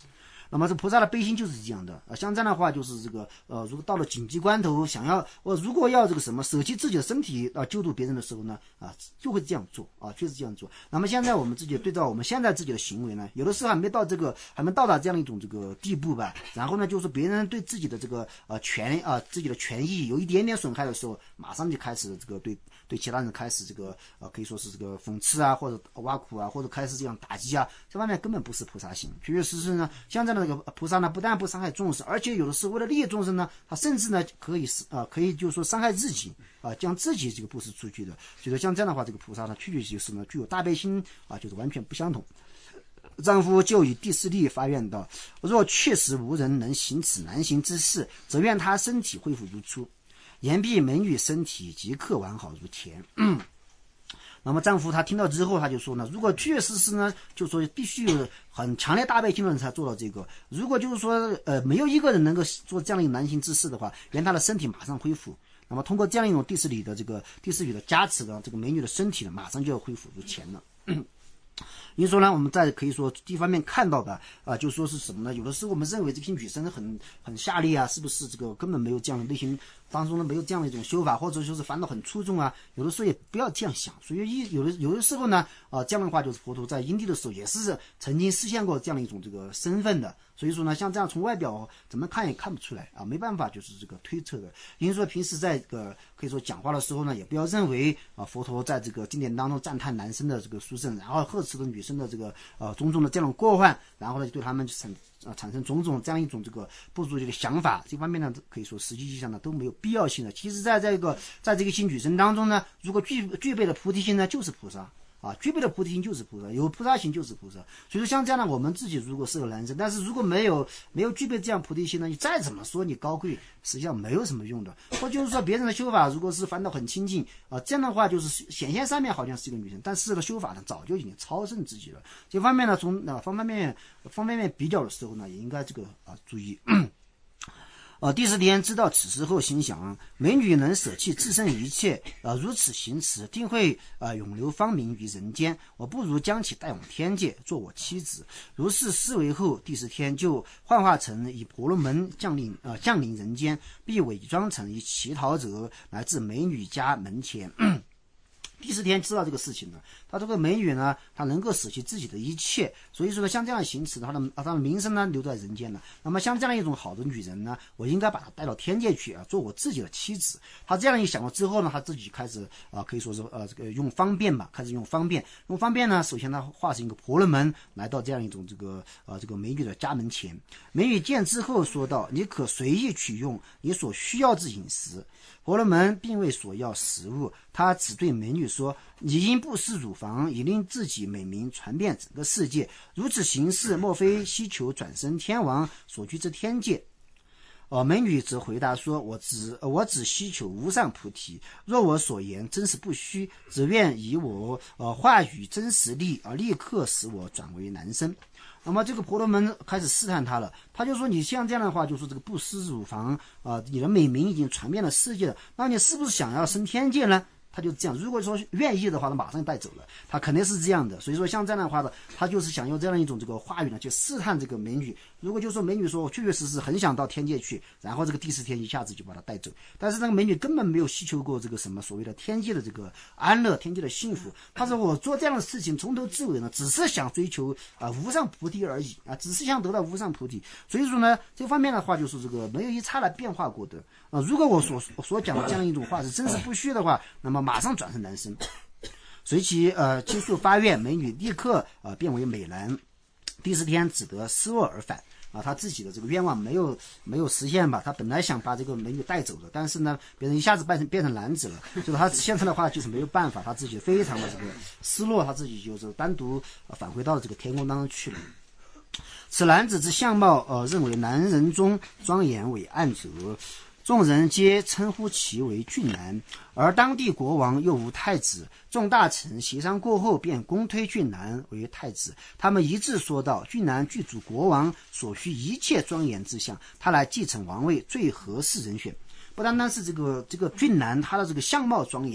Speaker 1: 那么这菩萨的悲心就是这样的啊，像这样的话就是这个呃，如果到了紧急关头，想要我如果要这个什么舍弃自己的身体啊救度别人的时候呢啊，就会这样做啊，确实这样做。那么现在我们自己对照我们现在自己的行为呢，有的时候还没到这个还没到达这样一种这个地步吧，然后呢就是别人对自己的这个呃权啊自己的权益有一点点损害的时候，马上就开始这个对对其他人开始这个呃可以说是这个讽刺啊，或者挖苦啊，或者开始这样打击啊，这方面根本不是菩萨行。确确实实呢，像这样的这个菩萨呢，不但不伤害众生，而且有的是为了利益众生呢，他甚至呢可以啊、呃、可以就是说伤害自己啊、呃，将自己这个布施出去的。所以说像这样的话，这个菩萨呢，确确实实呢具有大悲心啊，就是完全不相同。丈夫就以第四例发愿道：若确实无人能行此难行之事，则愿他身体恢复如初。言毕，美女身体即刻完好如前。嗯，那么丈夫他听到之后，他就说呢，如果确实是呢，就说必须有很强烈大悲心的人才做到这个。如果就是说呃没有一个人能够做这样一个难行之事的话，愿他的身体马上恢复。那么通过这样一种第四礼的这个第四礼的加持呢，这个美女的身体呢马上就要恢复如前了。嗯，因为说呢，我们在可以说一方面看到的啊、呃，就说是什么呢？有的时候我们认为这批女生很很下劣啊，是不是这个根本没有这样的内心当中呢没有这样的一种修法，或者说是烦恼很出众啊？有的时候也不要这样想。所以一有的有的时候呢，啊、呃，这样的话就是佛陀在因地的时候也是曾经实现过这样的一种这个身份的。所以说呢，像这样从外表怎么看也看不出来啊，没办法就是这个推测的。因为说平时在这个可以说讲话的时候呢，也不要认为啊佛陀在这个经典当中赞叹男生的这个殊胜，然后呵斥了女生的这个呃种种的这种过患，然后呢就对他们产啊产生种种这样一种这个不足这个想法，这方面呢可以说实际上呢都没有必要性的。其实在这个在这个新女生当中呢，如果具具备了菩提心呢，就是菩萨。啊，具备的菩提心就是菩萨，有菩萨心就是菩萨。所以说像这样的，我们自己如果是个男生，但是如果没有没有具备这样菩提心呢，你再怎么说你高贵，实际上没有什么用的。或就是说别人的修法如果是烦恼很清净啊，这样的话就是显现上面好像是一个女生，但是的修法呢早就已经超胜自己了。这方面呢，从啊方方面面方面面比较的时候呢，也应该这个啊注意。呃，第四天知道此事后，心想：美女能舍弃自身一切，呃，如此行持，定会呃永留芳名于人间。我不如将其带往天界，做我妻子。如是思维后，第四天就幻化成以婆罗门降临呃降临人间，并伪装成一乞讨者，来至美女家门前。第四天知道这个事情了，他这个美女呢，她能够舍弃自己的一切，所以说呢，像这样行持，她的她的名声呢留在人间了。那么像这样一种好的女人呢，我应该把她带到天界去啊，做我自己的妻子。她这样一想了之后呢，她自己开始啊、呃，可以说是呃这个用方便吧，开始用方便，用方便呢，首先她化成一个婆罗门，来到这样一种这个呃这个美女的家门前。美女见之后说道：“你可随意取用你所需要之饮食。”婆罗门并未索要食物，他只对美女说：“你因布施乳房，以令自己美名传遍整个世界，如此行事，莫非希求转生天王所居之天界？”呃，美女则回答说：“我只我只希求无上菩提，若我所言真实不虚，只愿以我呃话语真实力，而、呃、立刻使我转为男生。”那么这个婆罗门开始试探他了，他就说：“你像这样的话，就说这个布施乳房啊、呃，你的美名已经传遍了世界了，那你是不是想要升天界呢？”他就这样，如果说愿意的话，他马上带走了，他肯定是这样的。所以说像这样的话呢，他就是想用这样一种这个话语呢，去试探这个美女。如果就说美女说我确确实实很想到天界去，然后这个第四天一下子就把她带走，但是那个美女根本没有希求过这个什么所谓的天界的这个安乐，天界的幸福。她说我做这样的事情从头至尾呢，只是想追求啊、呃、无上菩提而已啊，只是想得到无上菩提。所以说呢，这方面的话就是这个没有一刹那变化过的啊。如果我所所讲的这样一种话是真实不虚的话，那么马上转成男生。随其呃倾诉发愿，美女立刻呃变为美男。第四天只得失落而返啊，他自己的这个愿望没有没有实现吧？他本来想把这个美女带走的，但是呢，别人一下子变成变成男子了，就是他现在的话就是没有办法，他自己非常的这个失落，他自己就是单独、呃、返回到了这个天宫当中去了。此男子之相貌，呃，认为男人中庄严伟岸者，众人皆称呼其为俊男，而当地国王又无太子，众大臣协商过后，便公推俊男为太子。他们一致说道：俊男具足国王所需一切庄严之相，他来继承王位最合适人选。不单单是这个这个俊男，他的这个相貌庄严，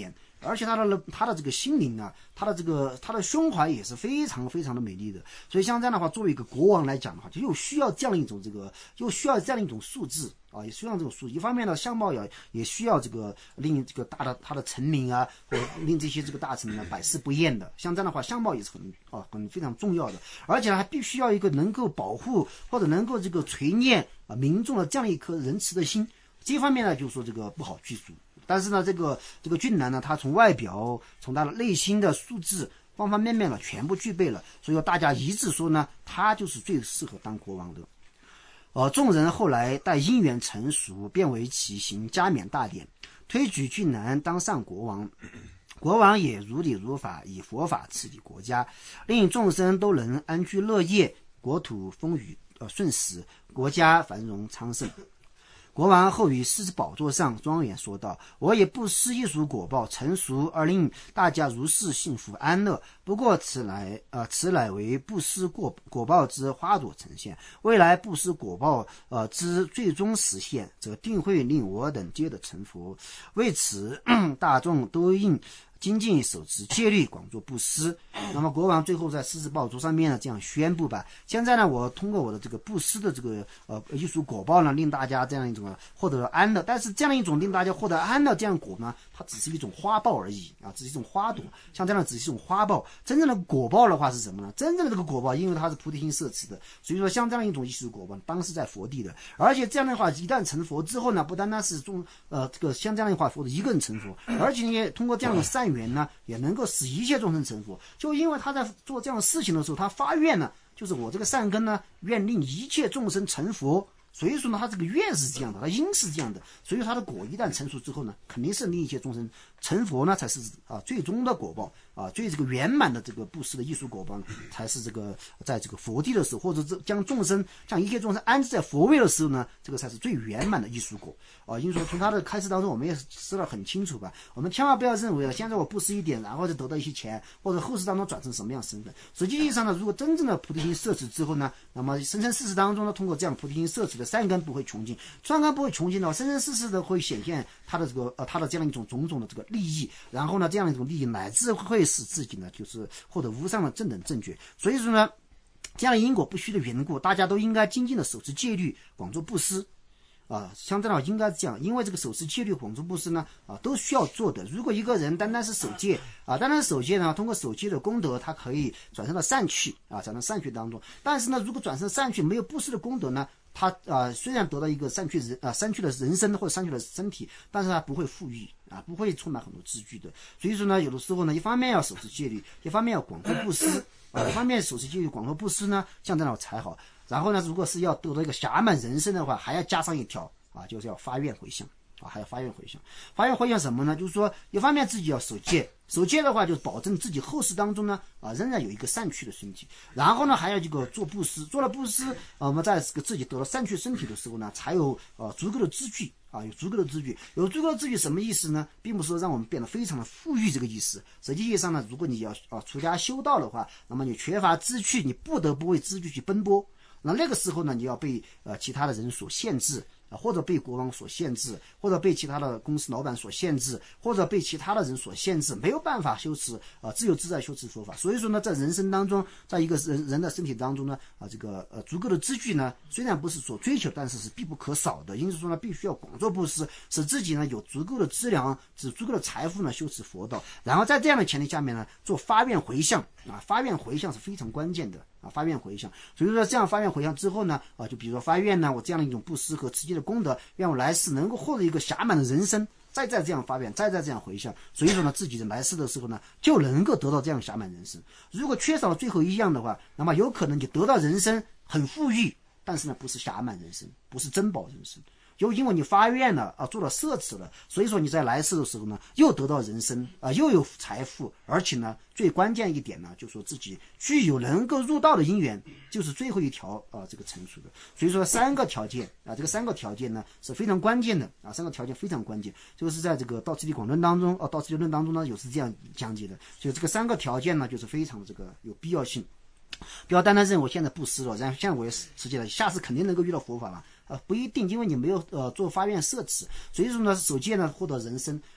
Speaker 1: 而且他的他的这个心灵啊，他的这个他的胸怀也是非常非常的美丽的。所以像这样的话，作为一个国王来讲的话，就又需要这样一种这个，又需要这样一种素质啊，也需要这种素质。一方面呢，相貌也也需要这个令这个大的他的臣民啊，或令这些这个大臣呢百试不厌的。像这样的话，相貌也是很啊很非常重要的，而且还必须要一个能够保护或者能够这个垂念啊民众的这样一颗仁慈的心。这方面呢，就是说这个不好拘束。但是呢，这个这个俊男呢，他从外表，从他的内心的素质方方面面呢，全部具备了，所以说大家一致说呢，他就是最适合当国王的。呃，众人后来待因缘成熟，便为其行加冕大典，推举俊男当上国王。国王也如理如法，以佛法治理国家，令众生都能安居乐业，国土风雨呃顺时，国家繁荣昌盛。国王后于狮子宝座上庄严说道：“我以布施一属果报成熟，而令大家如是幸福安乐。不过此来，呃，此乃为布施果果报之花朵呈现。未来布施果报，呃之最终实现，则定会令我等皆得成佛。为此，大众都应精进守持戒律，广做布施。”那么国王最后在狮子宝座上面呢这样宣布吧：现在呢，我通过我的这个布施的这个呃一属果报呢，令大家这样一种获得了安乐。但是这样一种令大家获得安乐这样果呢，它只是一种花报而已啊，只是一种花朵。像这样的只是一种花报，真正的果报的话是什么呢？真正的这个果报，因为它是菩提心摄持的，所以说像这样一种一属果报，当时在佛地的。而且这样的话，一旦成佛之后呢，不单单是中呃这个像这样的话，佛的一个人成佛，而且也通过这样的善缘呢，也能够使一切众生成佛。就因为他在做这样的事情的时候，他发愿呢，就是我这个善根呢，愿令一切众生成佛。所以说呢，他这个愿是这样的，他因是这样的，所以他的果一旦成熟之后呢，肯定是令一切众生成佛呢，才是啊最终的果报啊，最这个圆满的这个布施的艺术果报呢，才是这个在这个佛地的时候，或者这将众生将一切众生安置在佛位的时候呢，这个才是最圆满的艺术果啊。因为说从他的开示当中，我们也知道很清楚吧，我们千万不要认为了，现在我布施一点，然后就得到一些钱，或者后世当中转成什么样身份。实际上呢，如果真正的菩提心摄持之后呢，那么生生世世当中呢，通过这样菩提心摄持的善根不会穷尽，善根不会穷尽的话，生生世世的会显现他的这个呃他的这样一种种种的这个利益，然后呢，这样一种利益乃至会使自己呢就是获得无上的正等正觉。所以说呢，这样的因果不虚的缘故，大家都应该精进的守持戒律，广做布施。啊，像这样应该这样，因为这个守持戒律、广做布施呢，啊，都需要做的。如果一个人单单是守戒啊，单单是守戒呢，通过守戒的功德，他可以转生到善趣啊，转到善趣当中。但是呢，如果转生善趣没有布施的功德呢，他啊、呃、虽然得到一个善趣人啊善趣的人生或者善趣的身体，但是他不会富裕啊，不会充满很多资具的。所以说呢，有的时候呢，一方面要守持戒律，一方面要广做布施啊，一方面守持戒律、广做布施呢，像这样才好。然后呢，如果是要得到一个暇满人生的话，还要加上一条啊，就是要发愿回向啊，还要发愿回向。发愿回向什么呢？就是说，一方面自己要守戒，守戒的话，就是保证自己后世当中呢啊，仍然有一个善趣的身体。然后呢，还要这个做布施，做了布施，啊、我们在这个自己得了善趣身体的时候呢，才有呃足够的资具。啊，有足够的资具，有足够的资具什么意思呢？并不是说让我们变得非常的富裕这个意思。实际意义上呢，如果你要啊出家修道的话，那么你缺乏资具，你不得不为资具去奔波。那那个时候呢，你要被呃其他的人所限制啊，或者被国王所限制，或者被其他的公司老板所限制，或者被其他的人所限制，没有办法修持啊、呃、自由自在修持佛法。所以说呢，在人生当中，在一个人人的身体当中呢，啊这个呃足够的资具呢，虽然不是所追求，但是是必不可少的。因此说呢，必须要广做布施，使自己呢有足够的资粮，使足够的财富呢修持佛道。然后在这样的前提下面呢，做发愿回向啊，发愿回向是非常关键的。啊，发愿回向，所以说这样发愿回向之后呢，啊，就比如说发愿呢，我这样的一种布施和持戒的功德，让我来世能够获得一个暇满的人生，再再这样发愿，再再这样回向，所以说呢，自己的来世的时候呢，就能够得到这样暇满人生。如果缺少了最后一样的话，那么有可能你得到人生很富裕，但是呢，不是暇满人生，不是珍宝人生。就因为你发愿了啊，做了摄持了，所以说你在来世的时候呢，又得到人生啊，又有财富，而且呢，最关键一点呢，就是说自己具有能够入道的因缘，就是最后一条啊，这个成熟的。所以说三个条件啊，这个三个条件呢是非常关键的啊，三个条件非常关键，就是在这个《道次第广论》当中啊，《道次第论》当中呢，有是这样讲解的。所以这个三个条件呢，就是非常的这个有必要性。不要单单认为我现在布施了，然后现在我也持戒了，下次肯定能够遇到佛法了。呃，不一定，因为你没有呃做发愿摄持，所以说呢，守戒呢获得人生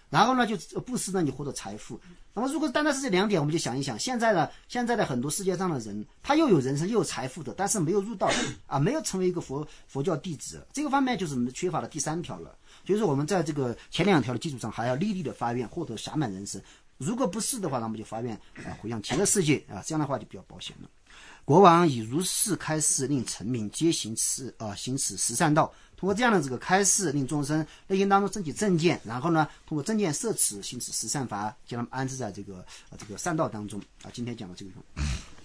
Speaker 1: 然后呢就布施呢你获得财富。那么如果单单是这两点，我们就想一想，现在的现在的很多世界上的人，他又有人生又有财富的，但是没有入道啊，没有成为一个佛佛教弟子，这个方面就是我们缺乏的第三条了。就是我们在这个前两条的基础上，还要立立的发愿获得暇满人生。如果不是的话，那么就发愿啊回向极乐世界啊，这样的话就比较保险了。国王以如是开示，令臣民皆行持啊行持十善道。通过这样的这个开示，令众生内心当中升起正见，然后呢，通过正见摄持行持十善法，将他们安置在这个呃这个善道当中啊。今天讲到这个地方。